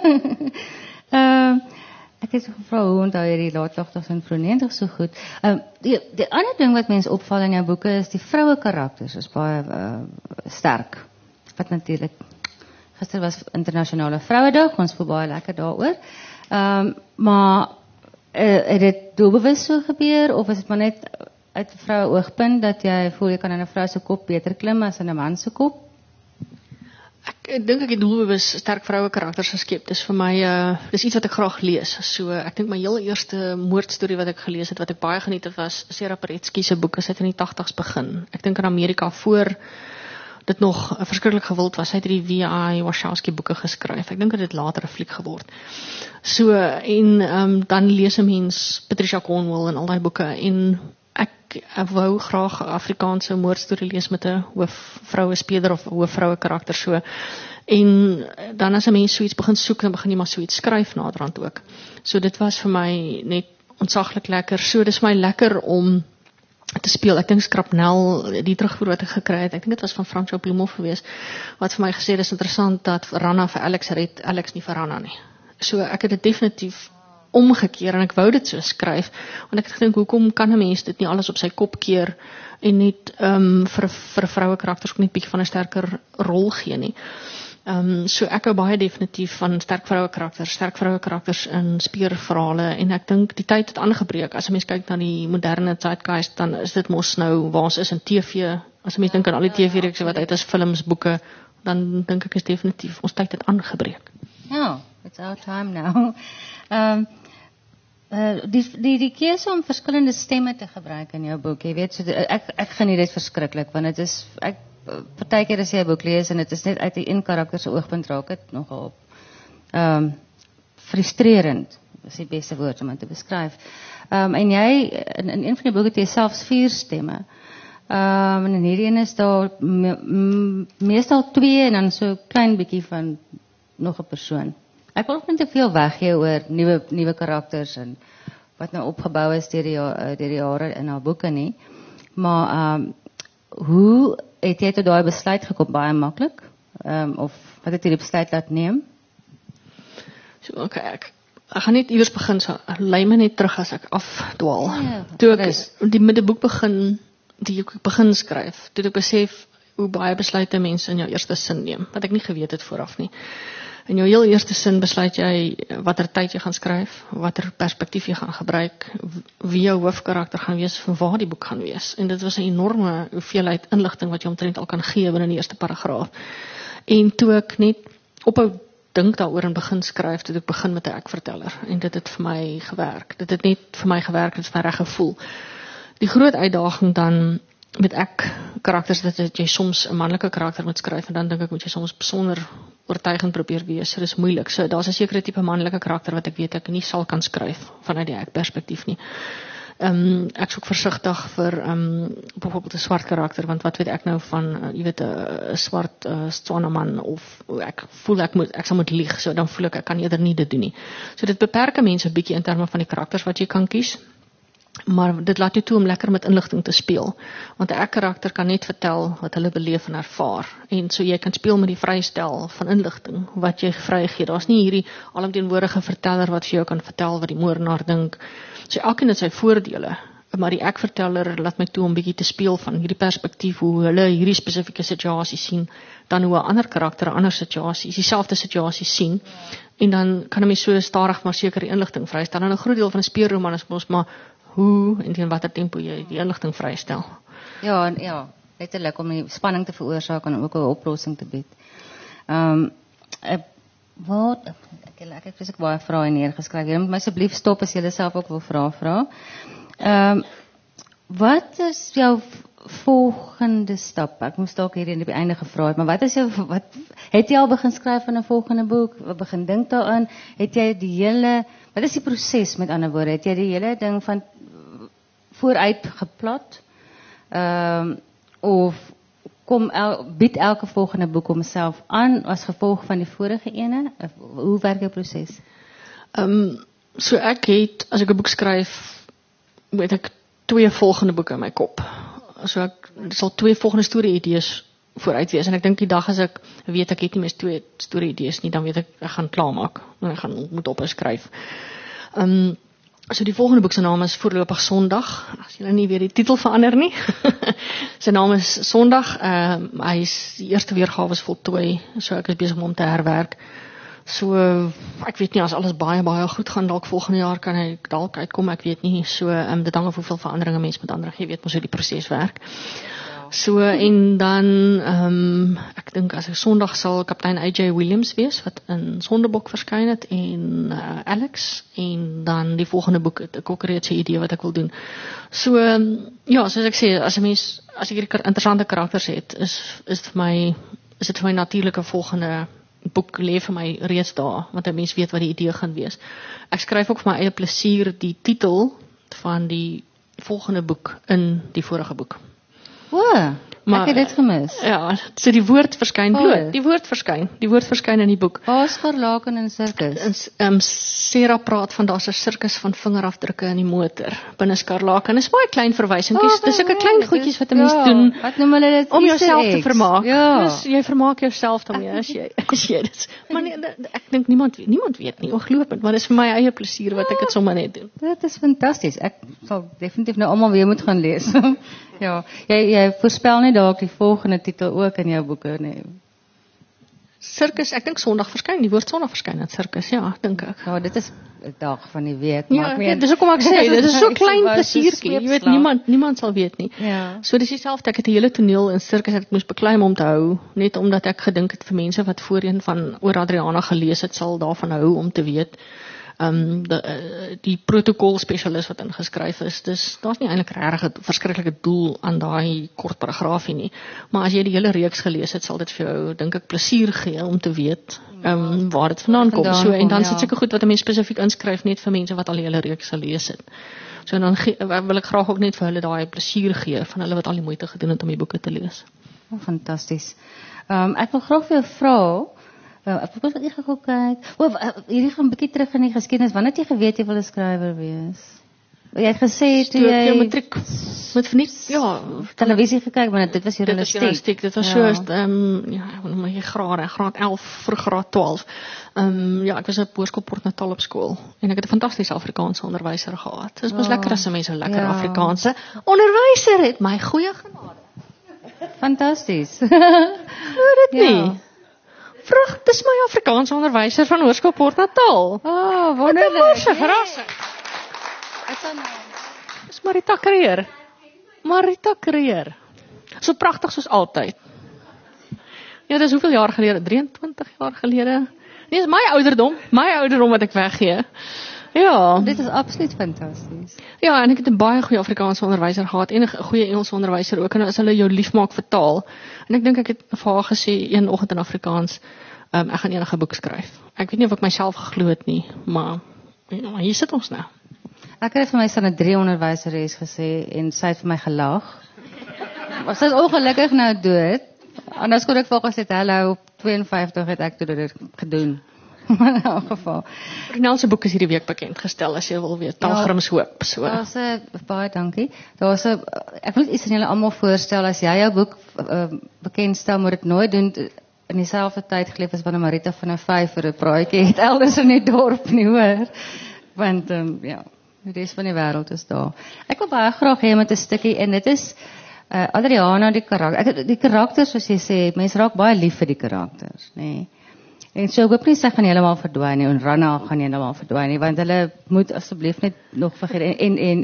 Ek het gevra hoe onthou jy die laat 80s en vroeg 90s so goed. Die ander ding wat mense opval in jou boeke is die vroue karakters is baie sterk. Wat natuurlik gister was internasionale Vrouedag, ons voel baie lekker daaroor. Maar het dit doelbewus so gebeur of is dit maar net uit 'n vroue oogpunt dat jy voel jy kan in 'n vrou se kop beter klim as in 'n man se kop? Ek dink ek het doelbewus sterk vroue karakters geskep. Dis vir my dis iets wat ek graag lees. So ek dink my heel eerste moordstorie wat ek gelees het wat ek baie geniet het was Sarah Paretsky se boek. Sy het in die 80's begin. Ek dink in Amerika voor dit nog verskriklik gewild was. Sy het die V.I. Warshawski boeke geskryf. Ek dink dit het later 'n fliek geword. So en dan lees 'n mens Patricia Cornwell en al daai boeke en ek wou graag 'n Afrikaanse moordstorie lees met 'n hoofvroue speler of hoofvroue karakter so. En dan as 'n mens so iets begin soek, dan begin jy maar so iets skryf naderhand ook. So dit was vir my net ontsaglik lekker. So dis vir my lekker om te speel. Ek dink Skrapnel, die terugvoer wat ek gekry het, ek dink dit was van Franco Bloemhof geweest, wat vir my gesê het, is interessant dat Ranna vir Alex red, Alex nie vir Ranna nie. So ek het dit definitief omgekeer en ek wou dit so skryf, want ek het gedink, hoekom kan 'n mens dit nie alles op sy kop keer en net vir vroue karakters ook net bietjie van 'n sterker rol gee nie. So ek hou baie definitief van sterk vroue karakters in speurverhale en ek dink die tyd het aangebreek. As 'n mens kyk na die moderne zeitgeist, dan is dit mos nou waar ons is in TV. As 'n mens dink aan al die TV-reekse wat uit is, films, boeke, dan dink ek is definitief ons tyd het aangebreek. Ja, it's our time now. Die keuse om verskillende stemme te gebruik in jou boek, jy weet, so ek geniet dit verskriklik, want dit is, partykeer as jy 'n boek lees en dit is net uit die een karakter se oogpunt raak dit nogal frustrerend, is die beste woord om dit te beskryf. En jy, in een van die boeke het jy selfs 4 stemme. En in hierdie een is daar meestal 2 en dan so klein bietjie van nog 'n persoon. Ek wil ook nie te veel weggee oor nuwe karakters en wat nou opgebou is deur die jare in haar boeke nie. Maar hoe het jy tot daai besluit gekom? Baie maklik? Of wat het jy die besluit laat neem? So, okay, ek gaan net iewers begin, so lei my net terug as ek afdwaal. Toe ek met die boek begin skryf, toe ek besef hoe baie besluite mense in jou eerste sin neem, wat ek nie geweet het vooraf nie. In jou heel eerste sin besluit jy watter tyd jy gaan skryf, watter perspektief jy gaan gebruik, wie jou hoofkarakter gaan wees, van waar die boek gaan wees. En dit was 'n enorme hoeveelheid inligting wat jy omtrent al kan gee binne die eerste paragraaf. En toe ek net ophou dink daaroor en begin skryf, toe ek begin met 'n ek-verteller. En dit het vir my gewerk. Dit het net vir my gewerk, dit het my reg gevoel. Die groot uitdaging dan met ek-karakters, dat jy soms 'n manlike karakter moet skryf, en dan dink ek moet jy soms besonder oortuigend probeer wees. So dis moeilik. So daar's 'n sekere tipe manlike karakter wat ek weet ek nie sal kan skryf vanuit die ek-perspektief nie. Ek is ook versigtig vir byvoorbeeld 'n swart karakter, want wat weet ek nou van jy weet 'n swart Tswana-man, of ek voel ek sal moet lieg, so dan voel ek kan eerder nie dit doen nie. So dit beperk mense 'n bietjie in terme van die karakters wat jy kan kies. Maar dit laat jou toe om lekker met inligting te speel, want 'n ek-karakter kan net vertel wat hulle beleef en ervaar, en so jy kan speel met die vrystel van inligting wat jy vrygee. Daar's nie hierdie alomteenwoordige verteller wat vir jou kan vertel wat die moordenaar dink. So elkeen het sy voordele, maar die ek-verteller laat my toe om bietjie te speel van hierdie perspektief, hoe hulle hierdie spesifieke situasie sien, dan hoe 'n ander karakter 'n ander situasie, dieselfde situasie sien, en dan kan 'n mens so stadig maar seker die inligting vrystel. En 'n groot deel van 'n speurroman is mos maar hoe en teen watter tempo jy die inligting vrystel. Ja, letterlik om die spanning te veroorsaak en ook 'n oplossing te bied. Ek het presies baie vrae neergeskryf. Jy moet my asseblief stop as jy self ook wil vra. Wat is jou volgende stap? Ek moes dalk hier in die einde gevra het, maar wat het jy al begin skryf van 'n volgende boek? Begin dink daaraan? Het jy wat is die proses, met ander woorde? Het jy die hele ding van vooruit geplat? Of bied elke volgende boek homself aan as gevolg van die vorige ene? Hoe werk jou proses? So ek het, as ek 'n boek skryf, het ek 2 volgende boeke in my kop. So ek sal 2 volgende storie-idees vooruit wees, en ek dink die dag as ek weet ek het nie meer 2 storie-idees nie, dan weet ek gaan klaarmaak, en ek moet ophou skryf. So die volgende boek se naam is Voorlopig Sondag, as julle nie weer die titel verander nie. Sy naam is Sondag, die eerste weergawe is voltooi, so ek is besig om hom te herwerk. So, ek weet nie, as alles baie goed gaan, dalk volgende jaar kan hy dalk uitkom, ek weet nie. So, dit hang af hoeveel veranderinge mens met ander, jy weet mos hoe die proses werk. So en dan ek dink as ek Sondag sal kaptein AJ Williams wees wat in Sondebok verskyn het en Alex en dan die volgende boek het ek ook reeds 'n idee wat ek wil doen. So ja, soos ek sê, as ek hierdie interessante karakters het, is dit vir my natuurlike volgende boek lê vir my reeds daar, want 'n mens weet wat die idee gaan wees. Ek skryf ook vir my eie plesier die titel van die volgende boek in die vorige boek. Maar ek het dit gemis. Ja, so die woord verskyn bloot. Die woord verskyn in die boek. Scharlaken en sirkus. Sarah praat van daar's 'n sirkus van vingerafdrukke in die motor binne Scharlaken. Dis baie klein verwysingkies. Dis sulke klein goedjies wat 'n mens doen. Wat noem hulle dit? Om jouself te vermaak. Ja. Dus jy vermaak jouself daarmee as jy dit. Maar nee, ek dink niemand weet nie. Ongelooflik, maar dis vir my eie plesier wat ek dit sommer net doen. Dit is fantasties. Ek sal definitief nou almal weer moet gaan lees. Ja, jy voorspel nie dalk die volgende titel ook in jou boeke nie. Sirkus, ek dink Sondag verskyn, die woord Sondag verskyn in sirkus, ja, dink ek. Ja, dit is 'n dag van die week, maar dis hoekom ek sê, dit is so klein plesiertjie, jy weet niemand sal weet nie. Ja. So dis dieselfde, ek het 'n hele toneel in sirkus wat ek moes beklei om te hou, net omdat ek gedink het vir mense wat voorheen van oor Adriana gelees het, sal daarvan hou om te weet. Die protokol spesialis wat ingeskryf is, daar's nie eintlik regtig 'n verskriklike doel aan daai kort paragraafie nie, maar as jy die hele reeks gelees het, sal dit vir jou dink ek plesier gee om te weet waar dit vandaan kom. So en dan sit seker goed wat 'n mens spesifiek inskryf net vir mense wat al die hele reeks gelees het. So dan wil ek graag ook net vir hulle daai plesier gee van hulle wat al die moeite gedoen het om die boeke te lees. Fantasties. Ek wil graag vir jou vra. Ek wil wat jy gou kyk. Hierdie gaan 'n bietjie terug in die geskiedenis. Wanneer het jy geweet jy wil 'n skrywer wees? Jy het gesê toe jy matriek met verniet, ja, televisie gekyk, maar dit was journalistiek. Dit was so graad 11 vir graad 12. Ja, ek was op Hoërskool Port Natal op skool en ek het 'n fantastiese Afrikaanse onderwyser gehad. Dit was lekker as 'n mens 'n lekker Afrikaanse onderwyser het, my goeie genade. Fantasties. Hoor dit nie? Vrug, dis my Afrikaanse onderwyser van Hoërskool Port Natal. Wonderlik. Verrassing. Dis Marita Creer. So pragtig soos altyd. Ja, dis hoeveel jaar gelede? 23 jaar gelede. Nee, dis my ouderdom wat ek weggee. Ja. Dit is absoluut fantasties. Ja, en ek het 'n baie goeie Afrikaanse onderwyser gehad en 'n goeie Engelse onderwyser ook, en as hulle jou liefmaak vir taal. En ek dink ek het vir haar gesê een oggend in Afrikaans, ek gaan enige boek skryf. Ek weet nie of ek myself geglo het nie, maar hier sit ons nou. Ek het vir my Sanne 3 onderwyseres gesê en sy het vir my gelag. Maar sy is ongelukkig nou dood. Anders kon ek vir haar gesê, hallo, op 52 het ek dit gedoen. In elk geval. Ronel se boek is hierdie week bekend gestel, as jy wil weet, Pelgrims Hoop. So. Daar's 'n baie dankie. Ek wil iets aan julle almal voorstel, as jy jou boek bekendstel, moet dit nooit doen in dieselfde tyd geleef as wanneer Marita van 'n 5 vir 'n praatjie het elders in die dorp nie, hoor. Want ja, die res van die wêreld is daar. Ek wil baie graag hê met 'n stukkie en dit is Adriana die karakters, soos jy sê, mense raak baie lief vir die karakters, nê. Nee. En so ek hoop nie sy gaan heeltemal verdwyn nie en Rana gaan heeltemal verdwyn nie, want hulle moet asseblief net nog vergeet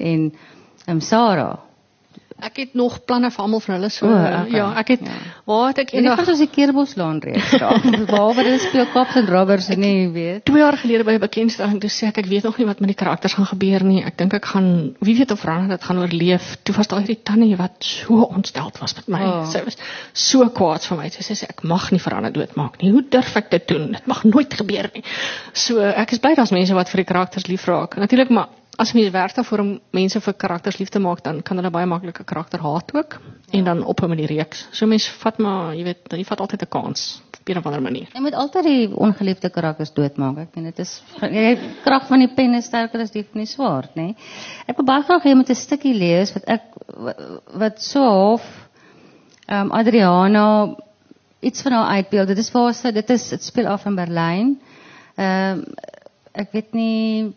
en Sarah. Ek het nog planne vir almal van hulle so. Ja, ek het waar het ek eendag ons die Keerboslaan reeks daar. Waar hulle speel Cops and Robbers en nie weet. 2 jaar gelede by 'n bekendstelling toe sê ek weet nog nie wat met die karakters gaan gebeur nie. Ek dink ek gaan, wie weet of Rana dit gaan oorleef. Toe was daar hierdie tannie wat so ontsteld was met my. Sy was so kwaad vir my. Sy sê ek mag nie vir Rana doodmaak nie. Hoe durf ek dit doen? Dit mag nooit gebeur nie. So ek is bly daar's mense wat vir die karakters lief raak. Natuurlik, maar as jy werk daarvoor om mense vir karakters lief te maak, dan kan hulle baie maklik 'n karakter haat ook en dan ophou met die reeks. So mense vat maar, jy weet, jy vat altyd 'n kans op 'n of ander manier. Jy moet altyd die ongeliefde karakters doodmaak. Ek meen dit is die krag van die pen is sterker as die van die swaard, nê. Ek wil baie graag hê jy moet 'n stukkie lees wat so half Adriana iets van haar uitbeeld. Dit is waar sy dit speel af in Berlyn. Ek weet nie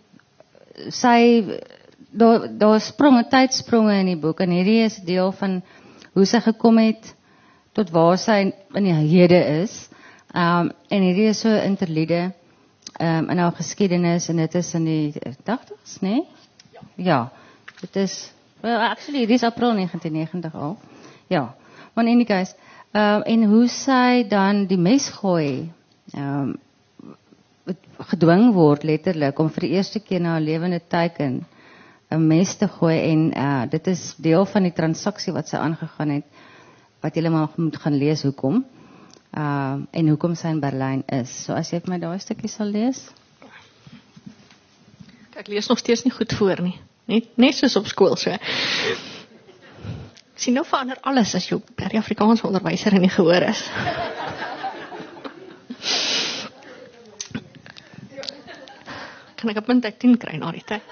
daar spronge, tydspronge in die boek en hierdie is deel van hoe sy gekom het tot waar sy in die hede is. En hierdie is so interlude in haar geskiedenis en dit is in die 80s, né? Ja. Dit is actually dit is April 1990 al. Ja. Maar in die case, en hoe sy dan die mes gooi, gedwing word letterlik om vir die eerste keer na 'n lewende teiken 'n mes te gooi en dit is deel van die transaksie wat sy aangegaan het, wat julle maar moet gaan lees hoekom. En hoekom sy in Berlyn is. So as jy vir my daai stukkie sal lees. Ek lees nog steeds nie goed voor nie. Net soos op skool so. Ek sien nou verander alles as jy by die Afrikaanse onderwyser in die gehoor is. Kan ek 'n punt uit 10 kry na die tyd?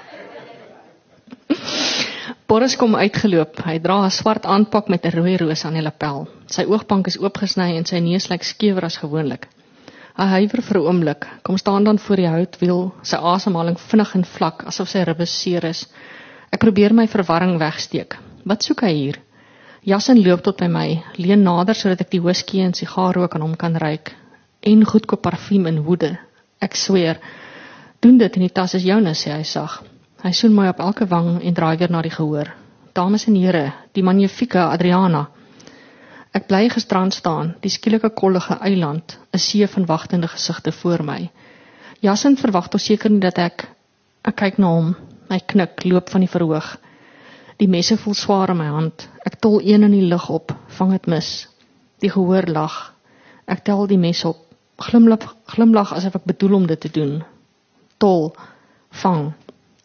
Boris kom uitgeloop. Hy dra 'n swart aanpak met 'n rooi roos aan die lapel. Sy oogbank is oopgesny en sy neus lyk skewer as gewoonlik. Hy huiwer vir 'n oomblik, kom staan dan voor die houtwiel, sy asemhaling vinnig en vlak, asof sy ribbe seer is. Ek probeer my verwarring wegsteek. Wat soek hy hier? Jassen loop tot by my, leun nader sodat ek die whisky en sigaarrook aan hom kan ruik. En goedkoop parfuum in woede. Ek sweer, doen dit en die tas is joune, sê hy sag. Hy soen my op elke wang en draai weer na die gehoor. Dames en here, die magnifieke Adriana. Ek bly gisterand staan, die skielike kollige eiland, 'n see van wagtende gesigte voor my. Jassen verwag tog seker nie dat ek kyk na hom. Hy knik, loop van die verhoog. Die messe voel swaar in my hand. Ek tol een in die lug op, vang dit mis. Die gehoor lag. Ek tel die mes op, glimlag asof ek bedoel om dit te doen. Tol, vang,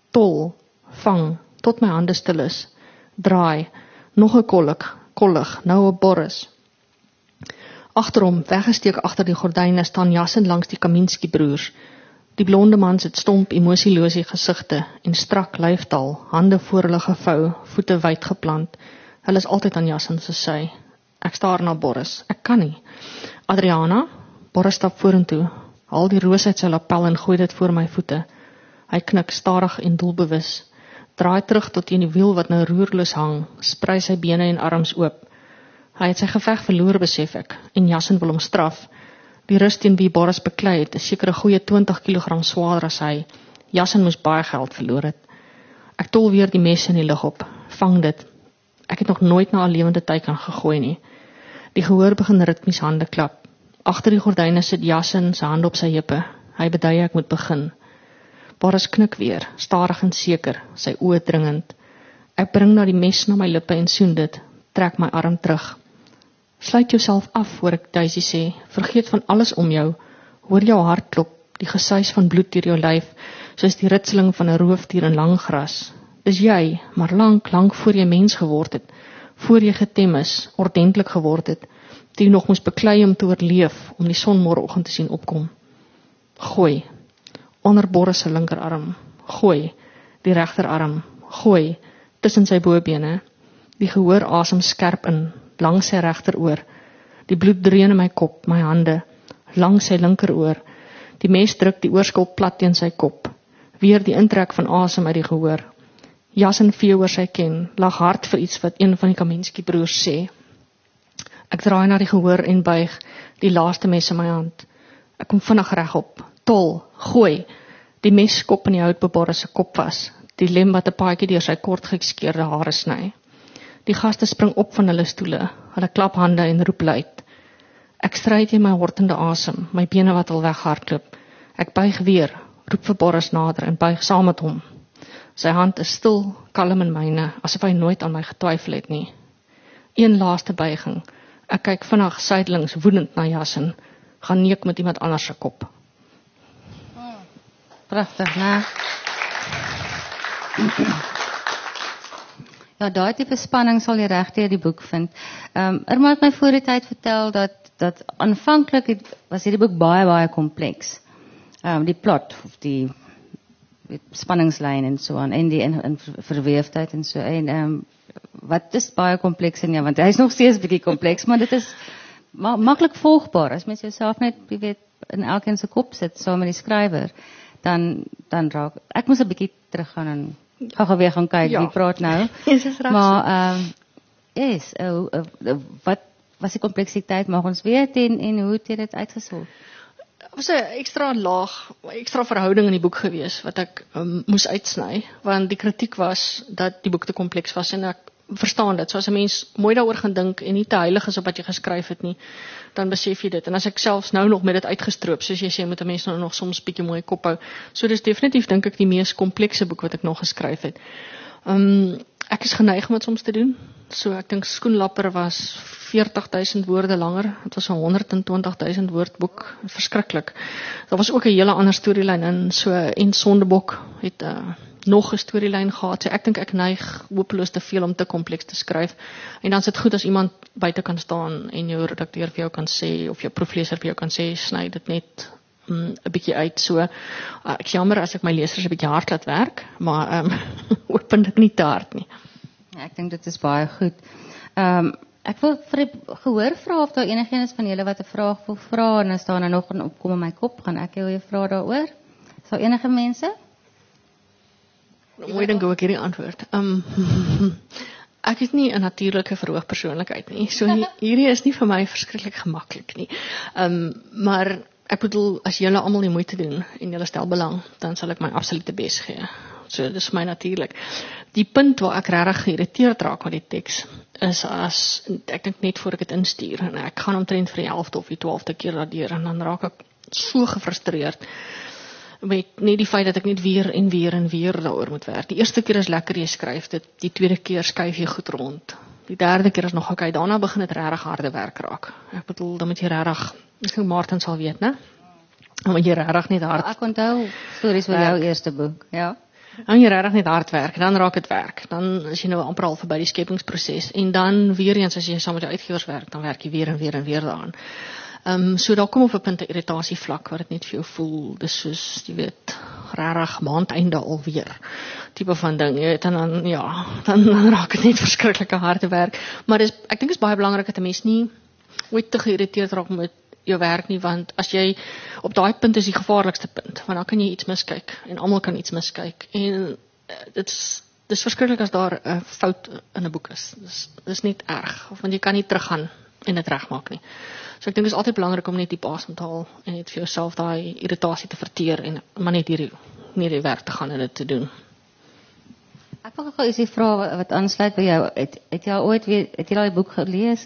tot my hande stil is. Draai, nog 'n kollig, nou op Boris. Agter hom, weggesteek agter die gordyne, staan Jassen langs die Kaminski broers. Die blonde mans het stomp, emosielose gesigte en strak lyfstaal, hande voor hulle gevou, voete wyd geplant. Hulle is altyd aan Jassen se sy. Ek staar na Boris. Ek kan nie. Adriana, Boris stap vorentoe, haal die roos uit sy lapel en gooi dit voor my voete. Hy knik stadig en doelbewus. Draai terug tot teen die wiel wat nou roerloos hang, sprei sy bene en arms oop. Hy het sy geveg verloor, besef ek, en Jassen wil hom straf. Die rus teen wie Boris beklei het, is seker 'n goeie 20 kg swaarder as hy. Jassen moes baie geld verloor het. Ek tol weer die mes in die lug op. Vang dit. Ek het nog nooit na 'n lewende teiken gegooi nie. Die gehoor begin ritmies hande klap. Agter die gordyne sit Jassen, sy hande op sy heupe. Hy bedui ek moet begin. Boris knik weer, stadig en seker, sy oë dringend. Ek bring na die mes na my lippe en soen dit, trek my arm terug. Sluit jouself af, hoor ek Daisy sê, vergeet van alles om jou, hoor jou hart klop, die gesuis van bloed deur jou lyf, soos die ritseling van 'n roofdier in lang gras. Dis jy, maar lank voor jy mens geword het, voor jy getem is, ordentlik geword het, die nog moes beklei om te oorleef, om die son môreoggend te sien opkom. Gooi. Onder Boris se linkerarm, gooi, die regterarm, gooi, tussen sy bobene, die gehoor asem skerp in, langs sy regteroor, die bloed dreun in my kop, my hande, langs sy linkeroor, die mes druk die oorskulp plat teen sy kop, weer die intrek van asem uit die gehoor, Jassen vee oor sy ken, lag hard vir iets wat een van die Kaminski broers sê. Ek draai na die gehoor en buig, die laaste mes in my hand, ek kom vinnig regop, tol, gooi, die mes kop in die hout by Boris se kop was, die lem wat 'n paadjie deur sy kort geskeurde hare sny. Die gaste spring op van hulle stoele, hulle klap hande en roep luid. Ek stry teen my hortende asem, my bene wat al weghardloop. Ek buig weer, roep vir Boris nader en buig saam met hom. Sy hand is stil, kalm in myne, asof hy nooit aan my getwyfel het nie. Een laaste buiging. Ek kyk vinnig suidelings woedend na Jassen, gaan neek met iemand anders se kop. Pragtig, né? Ja, daai tipe spanning sal jy regdeur die boek vind. Irma het my voor die tyd vertel dat aanvanklik was hierdie boek baie kompleks. Die plot of die spanningslyn en so aan en die in verweefdheid en so en wat is baie kompleks en ja, want hy is nog steeds bietjie kompleks, maar dit is maklik volgbaar as mens jouself net, jy weet, in elkeen se kop sit saam met die skrywer, dan raak ek moes 'n bietjie teruggaan en gou weer gaan kyk wie praat nou. Maar yes, wat was die kompleksiteit, mag ons weet en hoe het jy dit uitgesort? Was 'n ekstra verhouding in die boek gewees wat ek moes uitsny, want die kritiek was dat die boek te kompleks was en ek verstaan dit. So as 'n mens mooi daaroor gaan dink en nie te heilig is op wat jy geskryf het nie, dan besef jy dit. En as ek selfs nou nog met dit uitgestroop, soos jy sê, moet 'n mens nou nog soms bietjie mooi kop hou. So dis definitief dink ek die mees komplekse boek wat ek nog geskryf het. Ek is geneig om dit soms te doen. So ek dink Skoenlapper was 40.000 woorde langer. Het was 'n 120.000 woord boek. Verskriklik. Daar was ook 'n hele ander storielyn in, so en Sondebok het nog 'n storielyn gehad. So ek dink ek neig hopeloos te veel om te kompleks te skryf. En dan is dit goed as iemand buite kan staan en jou redakteur vir jou kan sê, of jou proefleser vir jou kan sê, sny dit net 'n bietjie uit. So ek jammer as ek my lesers 'n bietjie hard laat werk, maar openlik nie te hard nie. Ja, ek dink dit is baie goed. Ek wil vir die gehoor vra of daar enigiemand van julle wat 'n vraag wil vra, en as daar nou nog 'n opkom in my kop, gaan ek jou vra daaroor. Is daar enige mense? Mooi ding hoe ek hierdie antwoord. Ek is nie 'n natuurlike verhoogpersoonlikheid nie. So hierdie is nie vir my verskriklik gemaklik nie. Maar ek bedoel, as julle almal die moeite doen en julle stel belang, dan sal ek my absolute bes gee. So dis vir my natuurlik. Die punt waar ek regtig geïrriteerd raak met die teks is as ek dink net voor ek dit instuur en ek gaan omtrent vir die 11de of die 12de keer daardeur en dan raak ek so gefrustreerd met net die feit dat ek net weer en weer daaroor moet werk. Die eerste keer is lekker, jy skryf dit, die tweede keer skuif jy goed rond. Die derde keer is nog okay, daarna begin dit regtig harde werk raak. Ek bedoel, dan moet jy regtig, miskien Martin sal weet, né? Dan moet jy regtig net hard. Ek onthou stories van jou eerste boek, ja. Dan jy regtig net hard werk, dan raak dit werk. Dan is jy nou amper al verby die skepingsproses en dan weer eens as jy saam met jou uitgewers werk, dan werk jy weer en weer daaraan. So daar kom op 'n punt 'n irritasie vlak waar dit net vir jou voel, dis soos, jy weet, regtig maandeinde alweer, tipe van ding, jy weet, en dan, ja, dan raak dit net verskriklike harde werk, maar ek dink is baie belangrik dat 'n mens nie ooit te geïrriteerd raak met jou werk nie, want as jy, op daai punt is die gevaarlikste punt, want dan kan jy iets miskyk, en almal kan iets miskyk, en dis verskriklik as daar 'n fout in 'n boek is, dis nie erg, want jy kan nie teruggaan en dit regmaak nie. So ek dink dit is altyd belangrik om net die asem te haal en net vir jouself daai irritasie te verteer en maar net hierdie werk te gaan en dit te doen. Ek wil gou ietsie vra wat aansluit by jou. Het jy ooit het jy daai boek gelees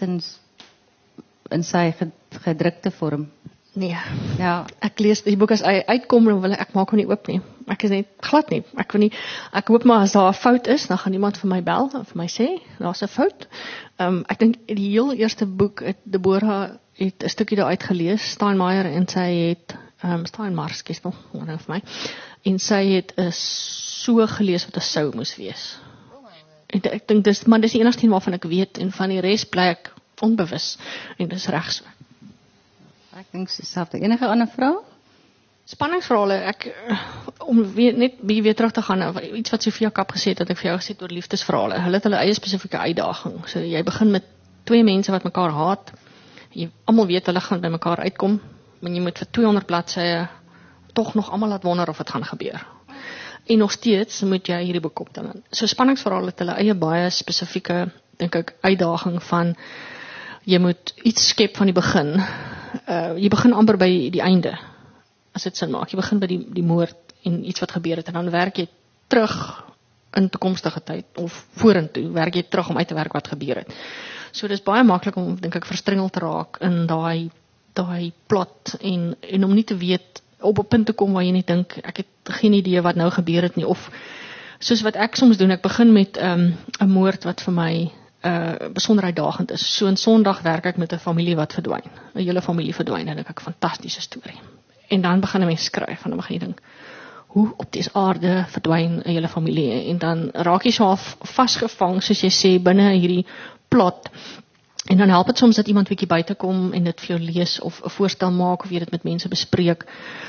in sy gedrukte vorm? Nee. Ja, Ek lees die boek as hy uitkom en wil ek maak hom nie oop nie. Ek is net glad nie. Ek wil nie. Ek hoop maar as daar 'n fout is, dan gaan iemand vir my bel en vir my sê daar's 'n fout. Ek dink die heel eerste boek, Deborah het 'n stukkie daaruit gelees, Steinmeier, en sy het Steinmeier skies nog, wat dink vir my. En sy het so gelees wat 'n sou moes wees. Ek dink dis die enigste een waarvan ek weet en van die res bly ek onbewus en dis reg so. ek dink dieselfde. Enige ander vrae? Spanningsverhale, om net weer terug te gaan, iets wat Sofia Kap gesê het, dat ek vir jou gesê het oor liefdesverhale, hulle het hulle eie spesifieke uitdaging, so jy begin met twee mense wat mekaar haat, jy almal weet hulle gaan by mekaar uitkom, maar jy moet vir 200 bladsye tog nog almal laat wonder of dit gaan gebeur. En nog steeds moet jy hierdie boek optel. So spanningsverhale het hulle eie baie spesifieke, dink ek, uitdaging van, jy moet iets skep van die begin, jy begin amper by die einde, as dit sin maak, jy begin by die moord en iets wat gebeur het, en dan werk jy terug in toekomstige tyd, of vorentoe, werk jy terug om uit te werk wat gebeur het. So dis baie maklik om, dink ek, verstringeld te raak in daai plot, en om nie te weet, op 'n punt te kom waar jy nie dink, ek het geen idee wat nou gebeur het nie, of soos wat ek soms doen, ek begin met 'n moord wat vir my besonder uitdagend is. So 'n Sondag werk ek met 'n familie wat verdwyn, 'n hele familie verdwyn, en ek 'n fantastiese storie. En dan begin 'n mens skryf, en dan begin jy dink, hoe op die aarde verdwyn 'n hele familie, en dan raak jy so half vasgevang, soos jy sê, binne hierdie plot, en dan help dit soms dat iemand bietjie buite kom en dit vir jou lees, of 'n voorstel maak, of jy dit met mense bespreek,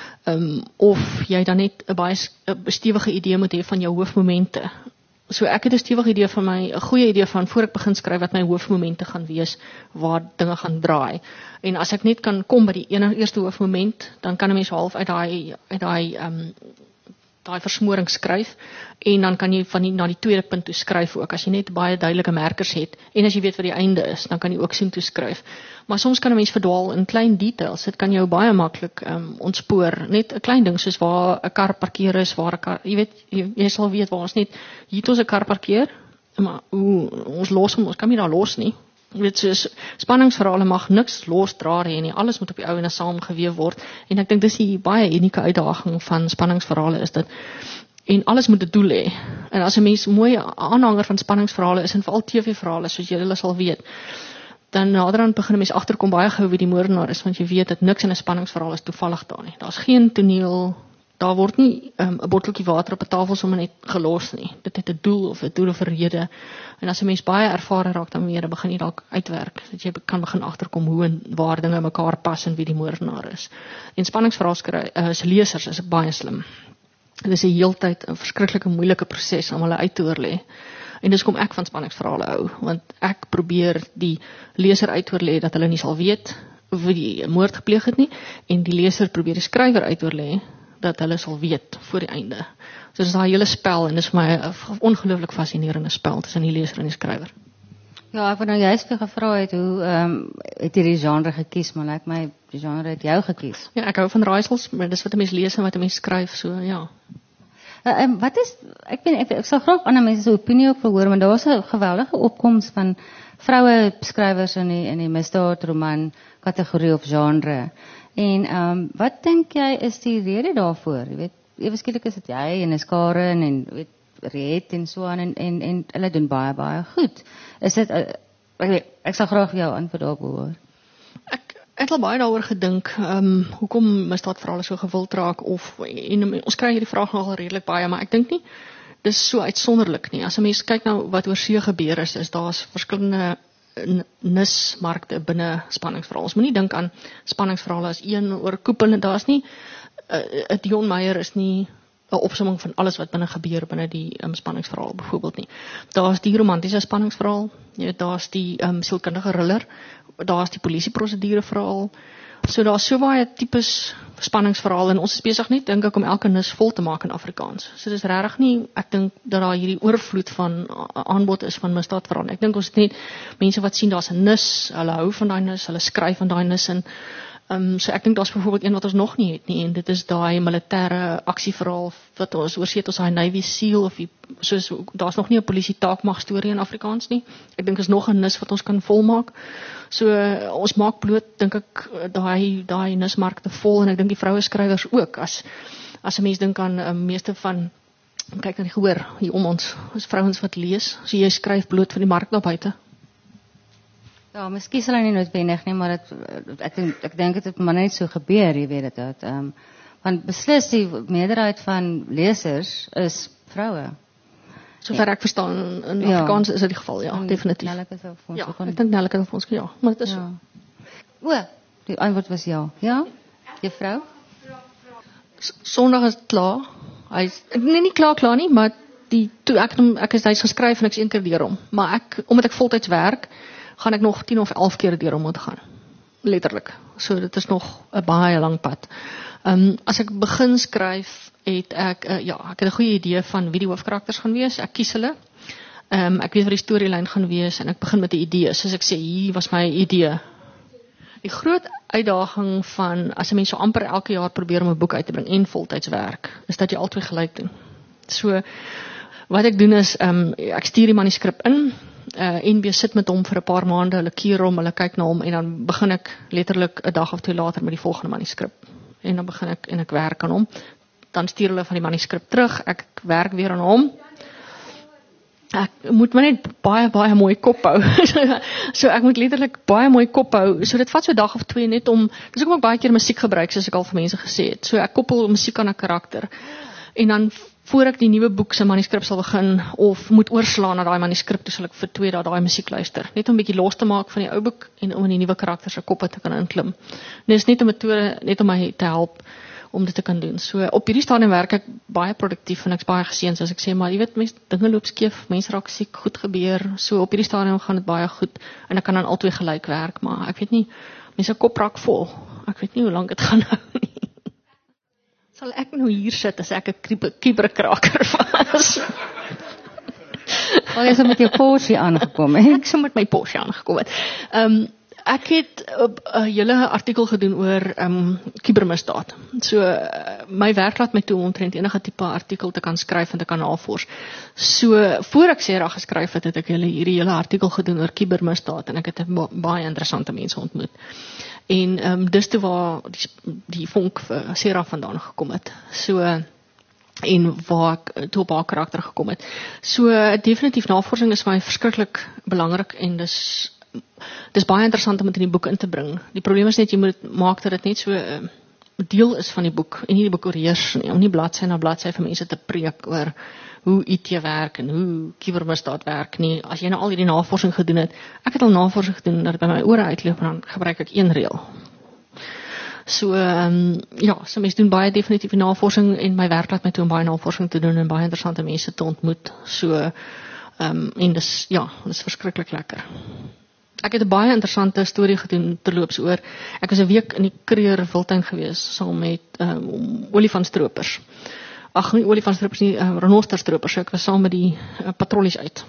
of jy dan net 'n baie stewige idee moet hê van jou hoofmomente. So ek het 'n stewige idee van 'n goeie idee van, voor ek begin skryf, wat my hoofmomente gaan wees, waar dinge gaan draai. En as ek net kan kom by die eerste hoofmoment, dan kan 'n mens half uit daai versmoring skryf, en dan kan jy na die tweede punt toe skryf ook, as jy net baie duidelike merkers het, en as jy weet wat die einde is, dan kan jy ook soontoe skryf. Maar soms kan 'n mens verdwaal in klein details, dit kan jou baie maklik ontspoor, net 'n klein ding, soos waar 'n kar parkeer is, waar 'n kar, jy weet, jy sal weet waar ons net, hier het ons 'n kar parkeer, maar ons los hom, ons kan nie daar los nie. Jy weet, soos spanningsverhale mag niks losdraad hê nie, alles moet op die ou en saamgeweef word, en ek dink dis die baie unieke uitdaging van spanningsverhale is dit, en alles moet 'n doel hê, en as 'n mens mooi aanhanger van spanningsverhale is, en veral TV-verhale, soos julle sal weet, dan naderhand begin 'n mens agterkom baie gou wie die moordenaar is, want jy weet dat niks in 'n spanningsverhaal is toevallig daar nie, daar's geen toneel, daar word nie 'n botteltjie water op 'n tafel sommer net gelos nie. Dit het 'n doel of 'n rede. En as 'n mens baie ervare raak daarmee, dan begin jy dalk uitwerk. Dat jy kan begin agterkom hoe en waar dinge mekaar pas en wie die moordenaar is. En spanningsverhale as lesers is baie slim. Dit is 'n heeltyd 'n verskriklike moeilike proses om hulle uit te oorlê. En dis kom ek van spanningsverhale hou, want ek probeer die leser uit oorlê dat hulle nie sal weet wie die moord gepleeg het nie, en die leser probeer die skrywer uit oorlê dat hulle sal weet voor die einde. So dis daai hele spel, en dis vir my 'n ongelooflik fascinerende spel tussen die leser en die skrywer. Ja, ek wou nou juist vir gevra het, hoe het jy die genre gekies, maar lyk my die genre het jou gekies. Ja, ek hou van raaisels, maar dis wat 'n mens lees en wat 'n mens skryf, so ja. Wat is, ek sal graag ander mense se opinie ook verhoor, want daar was 'n geweldige opkoms van vroue skrywers in die misdaadroman kategorie of genre. En wat dink jy is die rede daarvoor? Jy weet, ewe skielik is dit jy en is Karen en weet Riet en so aan en hulle doen baie baie goed. Is dit ek sal graag jou antwoord daarop hoor. Ek het al baie daaroor gedink, hoekom misdaadverhale so gewild raak, en ons kry hierdie vraag nogal redelik baie, maar ek dink nie dis so uitsonderlik nie. As 'n mens kyk nou wat oor see gebeur is daar's verskillende nismarkte binne spanningsverhale. Ons moenie dink aan spanningsverhale as een oorkoepelend, daar's nie, Dion Meyer is nie 'n opsomming van alles wat binne gebeur binne die spanningsverhaal byvoorbeeld nie. Daar's die romantiese spanningsverhaal, daar's die sielkundige thriller, daar's die polisieprosedure verhaal. So daar's so baie tipes spanningsverhaal, en ons is besig nie, dink ek, om elke nis vol te maak in Afrikaans. So dis regtig nie, ek dink dat daar hierdie oorvloed van aanbod is van misdaadverhale. Ek dink ons het net mense wat sien daar's 'n nis, hulle hou van daai nis, hulle skryf van daai nis, en so ek dink daar's byvoorbeeld een wat ons nog nie het nie, en dit is daai militêre aksieverhaal wat ons oorseet ons daai Navy SEAL, of soos daar's nog nie 'n polisie taakmag storie in Afrikaans nie. Ek dink is nog 'n nis wat ons kan volmaak. So ons maak bloot, dink ek, daai nismarkte vol, en ek dink die vroue skrywers ook. As 'n mens dink aan meeste van, kyk na die gehoor hier om ons, is vrouens wat lees. So jy skryf bloot vir die mark daar buite. Ja, miskien sal hy nie noodwendig nie, maar ek dink dit het maar net so gebeur, jy weet dit. Want beslis die meerderheid van lesers is vroue. Sover ek verstaan, in Afrikaans is dit die geval, ja, definitief. Nelleke sal vir ons ja, ek dink Nelleke sal vir ons, ja, maar dit is so. Die antwoord was ja. Ja? Juffrou? Sondag is klaar. Hy's nie klaar nie, maar hy's geskryf en ek's een keer deur hom. Maar omdat ek voltyds werk, gaan ek nog 10 of 11 keer deur hom moet gaan. Letterlik. So dit is nog 'n baie lang pad. As ek begin skryf, het ek het 'n goeie idee van wie die hoofkarakters gaan wees. Ek kies hulle. Ek weet wat die storielyn gaan wees, en ek begin met 'n idee. Soos ek sê, hier was my idee. Die groot uitdaging van, as 'n mens so amper elke jaar probeer om 'n boek uit te bring en voltyds werk, is dat jy albei gelyk doen. So wat ek doen is, ek stuur die manuskrip in, NB sit met hom vir 'n paar maande, hulle keer hom, hulle kyk na hom, en dan begin ek letterlik 'n dag of 2 later met die volgende manuskrip. En dan begin ek en ek werk aan hom. Dan stuur hulle van die manuskrip terug, ek werk weer aan hom. Ek moet maar net baie mooi kop hou. So ek moet letterlik baie mooi kop hou. So dit vat so 'n dag of 2 net om, dis ook baie keer musiek gebruik, soos ek al vir mense gesê het. So ek koppel musiek aan 'n karakter. En dan voor ek die nuwe boek se manuskrip sal begin of moet oorslaan na daai manuskrip, sal ek vir 2 dae daai musiek luister, net om 'n bietjie los te maak van die ou boek en om in die nuwe karakter se koppe te kan inklim. Dit is net 'n metode net om my te help om dit te kan doen. So op hierdie stadium werk ek baie produktief en ek's baie geseën, soos ek sê, maar jy weet, dinge loop skeef, mense raak siek, goed gebeur. So op hierdie stadium gaan dit baie goed en ek kan dan albei gelyk werk, maar ek weet nie, mense kop raak vol. Ek weet nie hoe lank dit gaan hou nie. Sal ek nou hier sit as ek 'n kieberkraker was? Al is met jou Porsche aangekom, hè? Ek sou met my Porsche aangekom het. Ek het 'n hele artikel gedoen oor kubermisdaad. So my werk laat my toe om omtrent enige tipe artikel te kan skryf en te kan navors. So voor ek SERA geskryf het ek hierdie hele artikel gedoen oor kubermisdaad en ek het baie interessante mense ontmoet. En dis toe waar die vonk vir SERA vandaan gekom het. So en waar ek toe op haar karakter gekom het. So definitief navorsing is vir my verskriklik belangrik en dis baie interessant om dit in die boek in te bring. Die probleem is net, jy moet maak dat dit net so 'n deel is van die boek, en nie die boek oorheers nie, om nie bladsy na bladsy vir mense te preek oor hoe IT werk en hoe kubermisdaad werk nie. As jy nou al hierdie navorsing gedoen het, ek het al navorsing gedoen, dat by my ore uitloop, en dan gebruik ek een reël. So, so mense doen baie definitief navorsing, en my werk laat my toe om baie navorsing te doen, en baie interessante mense te ontmoet. So, en dis verskriklik lekker. Ek het 'n baie interessante storie gedoen terloops oor. Ek was 'n week in die Kruger Wildtuin gewees saam met olifantstropers. Ag, nie olifantstropers nie, renosterstropers. So ek was saam met die patrollies uit.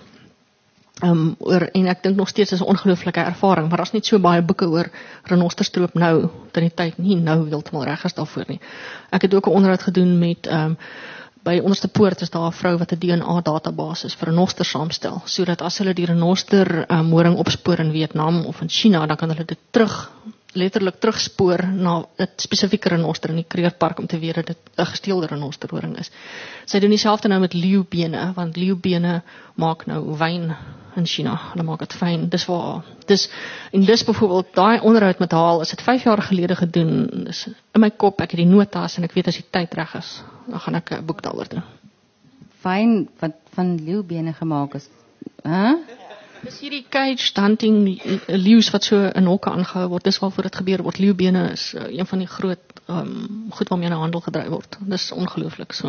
En ek dink nog steeds is 'n ongelooflike ervaring, maar daar's net so baie boeke oor renosterstroop nou, dat die tyd nie nou heeltemal reg is daarvoor nie. Ek het ook 'n onderhoud gedoen met by Onderste Poort is daar 'n vrou wat 'n DNA database vir renoster saamstel, sodat as hulle die renoster moring opspoor in Vietnam of in China, dan kan hulle dit letterlik terugspoor na 'n spesifieke renoster in die Krugerpark om te weet dat dit 'n gesteelde renosterhoring is. Sy doen dieselfde nou met leeubene, want leeubene maak nou wyn in China. Hulle maak dit fyn. Dis byvoorbeeld daai onderhoud met haar, is dit 5 jaar gelede gedoen. Dis in my kop, ek het die notas en ek weet as die tyd reg is, dan gaan ek 'n boek daaroor doen. Wyn wat van leeubene gemaak is. Dis hierdie caged hunting leeu's wat so in hokke aangehou word. Dis waarvoor dit gebeur word. Leeubene is een van die groot goed waarmee in handel gedryf word. Dis ongelooflik so.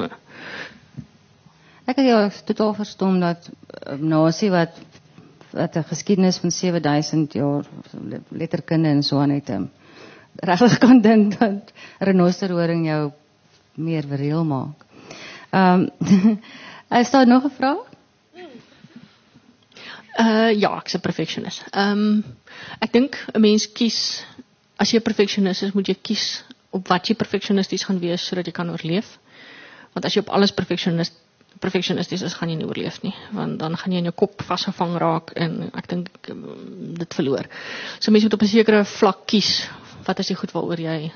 Ek het jou totaal verstom dat nasie wat 'n geskiedenis van 7000 jaar letterkunde en so aan het regtig kan dink dat renosterhoring jou meer reël maak. Is daar nog 'n vraag? Ja, ek is 'n perfectionist. Ek dink 'n mens kies, as jy 'n perfectionist is, moet jy kies op wat jy perfectionisties gaan wees, sodat jy kan oorleef. Want as jy op alles perfectionisties is, gaan jy nie oorleef nie. Want dan gaan jy in jou kop vasgevang raak, en ek dink dit verloor. So mens moet op 'n sekere vlak kies, wat is die goed waaroor jy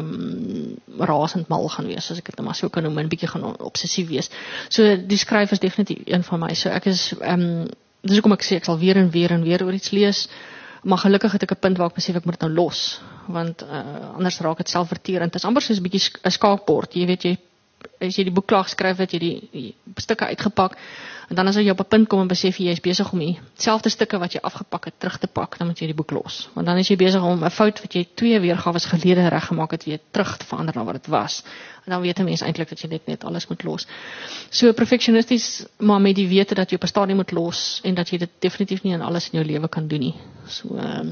rasend mal gaan wees, as ek dit maar so kan noem, en 'n bietjie gaan obsessief wees. So die skryf is definitief een van my. So ek is dis hoekom ek sê, ek sal weer en weer oor iets lees, maar gelukkig het ek 'n punt waar ek besef ek moet dit nou los, want anders raak dit selfverterend. Dit is amper soos 'n bietjie 'n skaakbord. Jy weet, as jy die boek klaar geskryf het, jy die stukke uitgepak, en dan as jy op 'n punt kom en besef jy is besig om dieselfde stukke wat jy afgepak het terug te pak, dan moet jy die boek los. Want dan is jy besig om 'n fout wat jy 2 weergawes gelede reggemaak het, weer terug te verander na wat dit was. En dan weet 'n mens eintlik dat jy net alles moet los. So perfectionisties, maar met die wete dat jy op 'n stadium moet los, en dat jy dit definitief nie in alles in jou lewe kan doen nie. So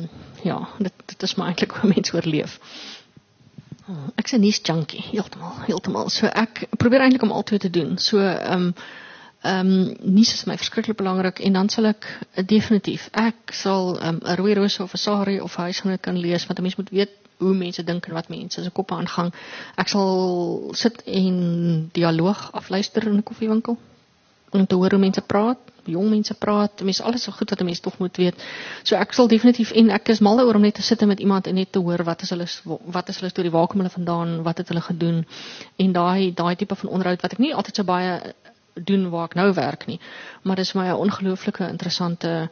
dit is maar eintlik hoe mens oorleef. Ek is 'n nuus junkie, heeltemal. So ek probeer eintlik om altyd te doen. So nuus is my verskriklik belangrik, en dan sal ek definitief, ek sal 'n Rooi Rose of 'n Sari of Huisgenoot kan lees, want 'n mens moet weet hoe mense dink en wat mense se koppe aangang. Ek sal sit en dialoog afluister in 'n koffiewinkel, om te hoor hoe mense praat, jong mense praat, mense alles so goed wat 'n mens tog moet weet. So ek sal definitief, en ek is mal oor om net te sit met iemand en net te hoor wat is hulle storie, waar kom hulle vandaan, wat het hulle gedoen, en daai tipe van onderhoud wat ek nie altyd so baie doen waar ek nou werk nie, maar dis my 'n ongelooflike interessante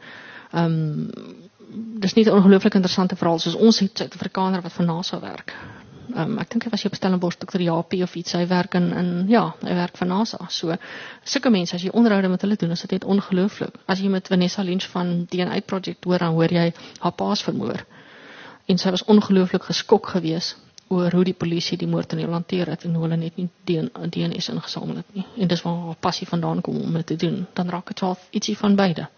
dis nie 'n ongelooflik interessante verhaal soos ons het Suid-Afrikaner wat van NASA werk. Ek dink hy was hier op Stellenbosch, Dr. Japie of iets, hy werk hy werk vir NASA. So sulke mense, as jy onderhoude met hulle doen, is dit net ongelooflik. As jy met Vanessa Lynch van DNA Project hoor, dan hoor jy haar pa's vermoor. En sy was ongelooflik geskok geweest oor hoe die polisie die moord in hulle hanteer het, en hoe hulle net nie DNS ingesamel het nie. En dis waar haar passie vandaan kom om dit te doen. Dan raak dit self ietsie van beide.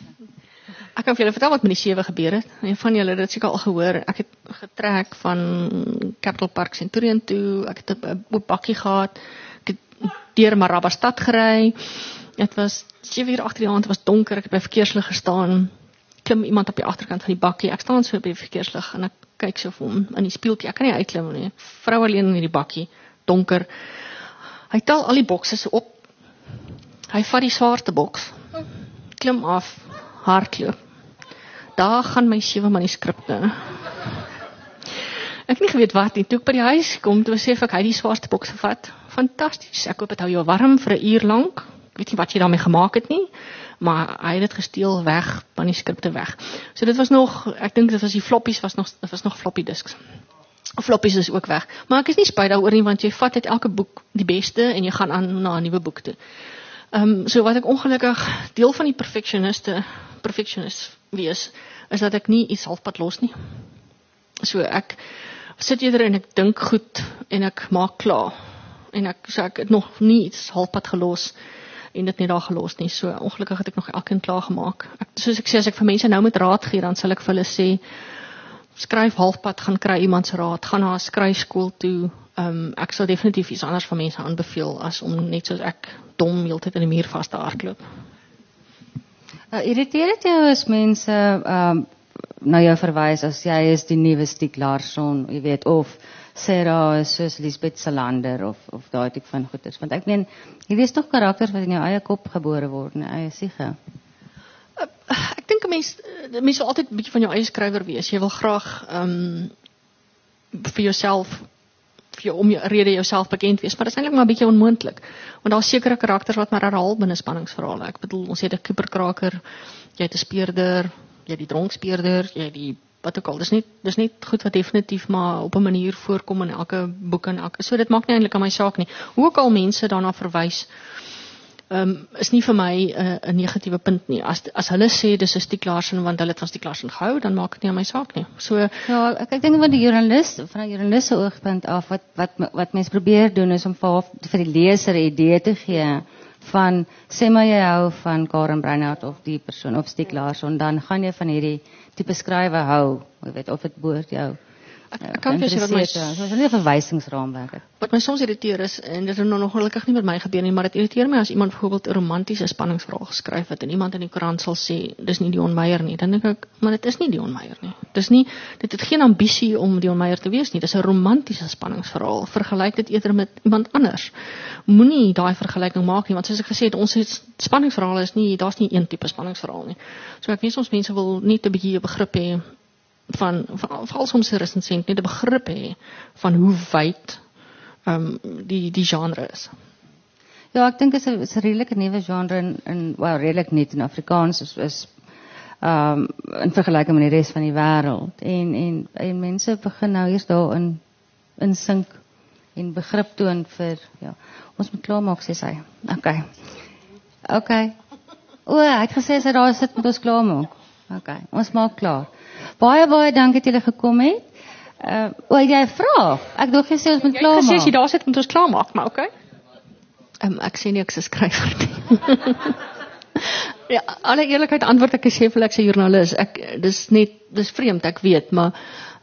Ek kan vir julle vertel wat met die 7 gebeur het. En van julle het dit seker al gehoor. Ek het getrek van Capital Park Centurion toe. Ek het 'n oop bakkie gehad. Ek het deur Maraba stad gery. Dit was 7 uur agter die aand, het was donker. Ek het by verkeerslig gestaan. Ek klim iemand op die agterkant van die bakkie. Ek staan so by die verkeerslig en ek kyk so vir hom in die spieeltjie. Ek kan nie uitklim nie. Vrou alleen in hierdie bakkie, donker. Hy tel al die bokse so op. Hy vat die swaarste boks. Klim af, hardloop. Daar gaan my 7 manuskripte. Ek het nie geweet wat nie. Toe ek by die huis kom, toe besef ek hy die swaarste boks gevat. Fantasties. Ek hoop dit hou jou warm vir 'n uur lank. Ek weet nie wat jy daarmee gemaak het nie, maar hy het dit gesteel weg, manuskripte weg. So dit was nog, ek dink dit was die floppies dit was nog floppy disks. Floppies is ook weg. Maar ek is nie spyt daaroor nie, want jy vat uit elke boek die beste en jy gaan aan na 'n nuwe boek toe. So wat ek ongelukkig deel van die perfectionist wees, is dat ek nie iets halfpad los nie. So ek sit eerder en ek dink goed en ek maak klaar. En ek het nog nie iets halfpad gelos en dit nie daar gelos nie. So ongelukkig het ek nog elkeen klaar gemaak. Soos ek sê, as ek vir mense nou met raad gee, dan sal ek vir hulle sê, skryf halfpad, gaan kry iemand se raad, gaan na 'n skryfskool toe. Ek sal definitief iets anders van mense aanbeveel as om net soos ek dom heeltyd in die muur vas te hardloop. Irriteer dit jou as mense na jou verwys as jy is die nuwe Stieg Larsson, jy weet, of Sarah is soos Lisbeth Salander of daai tipe van goeders, want ek meen, hierdie is toch karakters wat in jou eie kop gebore word, in jou eie siege. Ek dink 'n mens wil altyd 'n bietjie van jou eie skrywer wees. Jy wil graag vir jouself om jou rede jouself bekend wees, maar dit is eintlik maar 'n bietjie onmoontlik. Want daar's sekere karakters wat maar herhaal binne spanningsverhale. Ek bedoel, ons het 'n koeperkraker, jy het 'n speurder, jy het die dronkspeurder, jy het die wat ook al. Dis net goed wat definitief maar op 'n manier voorkom in elke boek en elke. So dit maak nie eintlik aan my saak nie. Hoe ook al mense daarna verwys, is nie vir my 'n negatiewe punt nie. As hulle sê dis 'n Stieg Larsson want hulle het van Stieg Larsson gehou, dan maak dit nie aan my saak nie. So ja, ek dink van die joernalis, van 'n joernalis se oogpunt af, wat mense probeer doen is om vir die leser 'n idee te gee van, sê maar jy hou van Karen Breinhout of die persoon of Stieg Larsson, dan gaan jy van hierdie tipe skrywe hou, jy weet, of dit behoort jou. Ek kan vir sê wat my so is nie 'n verwysingsraamwerk. Wat my soms irriteer is, en dit het nog gelukkig nie met my gebeur nie, maar dit irriteer my as iemand byvoorbeeld 'n romantiese spanningsverhaal geskryf het en iemand in die koerant sal sê dis nie Dion Meyer nie. Dan dink ek, maar dit is nie Dion Meyer nie. Dit het geen ambisie om Dion Meyer te wees nie. Dis 'n romantiese spanningsverhaal. Vergelyk dit eerder met iemand anders. Moenie daai vergelyking maak nie, want soos ek gesê het, ons spanningsverhale daar's nie een tipe spanningsverhaal nie. So ek weet ons mense wil net 'n bietjie 'n begrip hê van soms 'n resensent, net 'n begrip hê van hoe wyd die genre is. Ja, ek dink dit is 'n redelike nuwe genre redelik nuut in Afrikaans is in vergelyking met die res van die wêreld. En mense begin nou eers daarin insink en begrip toon vir ons moet klaar maak, sê sy. Okay. Hy het gesê sy daar sit met ons klaar maak. Okay, ons maak klaar. Baie dankie dat julle gekom het. Het jy 'n vraag? Ek dink jy sê ons moet klaar maak. Jy gesê as jy daar sit moet ons klaar maak, maar okay. Ek sê nie ek is 'n skrywer nie. Ja, alle eerlikheid antwoord ek sê vir ek's 'n joernalis. Dis vreemd, ek weet, maar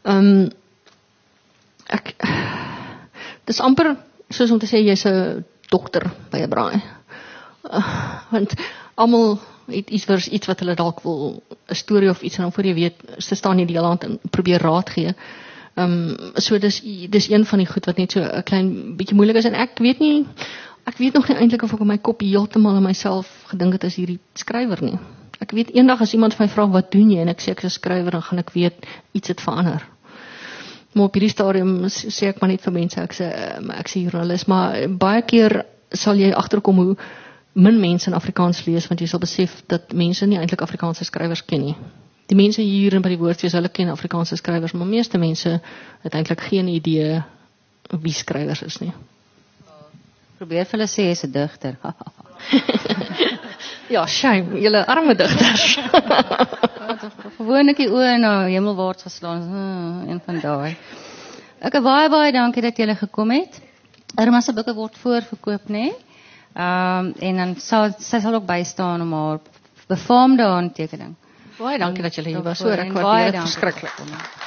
dis amper soos om te sê jy's 'n dokter by 'n braai. Want almal het iets wat hulle dalk wil, 'n storie of iets, en dan voor jy weet, se staan nie die hele hand en probeer raad gee. So dis een van die goed wat net so 'n klein bietjie moeilik is, en ek weet nog nie eintlik of ek in my kop heeltemal aan myself gedink het as hierdie skrywer nie. Ek weet eendag as iemand van my vra wat doen jy, en ek sê ek is 'n skrywer, dan gaan ek weet iets het verander. Maar op hierdie stadium sê ek maar net vir mense ek's 'n joernalis, maar baie keer sal jy agterkom hoe min mense in Afrikaans lees, want jy sal besef dat mense nie eintlik Afrikaanse skrywers ken nie. Die mense hier in by die Woordfees, hulle ken Afrikaanse skrywers, maar meeste mense het eintlik geen idee wie skrywers is nie. Probeer vir hulle sê jy's 'n digter. Ja, shame, julle arme digters. Gewoonlik die oë na hemelwaarts geslaan, een van daai. Ek baie dankie dat julle gekom het. Irma se boeke word voorverkoop, nê? En dan sy sal ook bystaan om haar befaamde handtekening. Baie dankie dat julle hier was, hoor, ek waardeer dit verskriklik.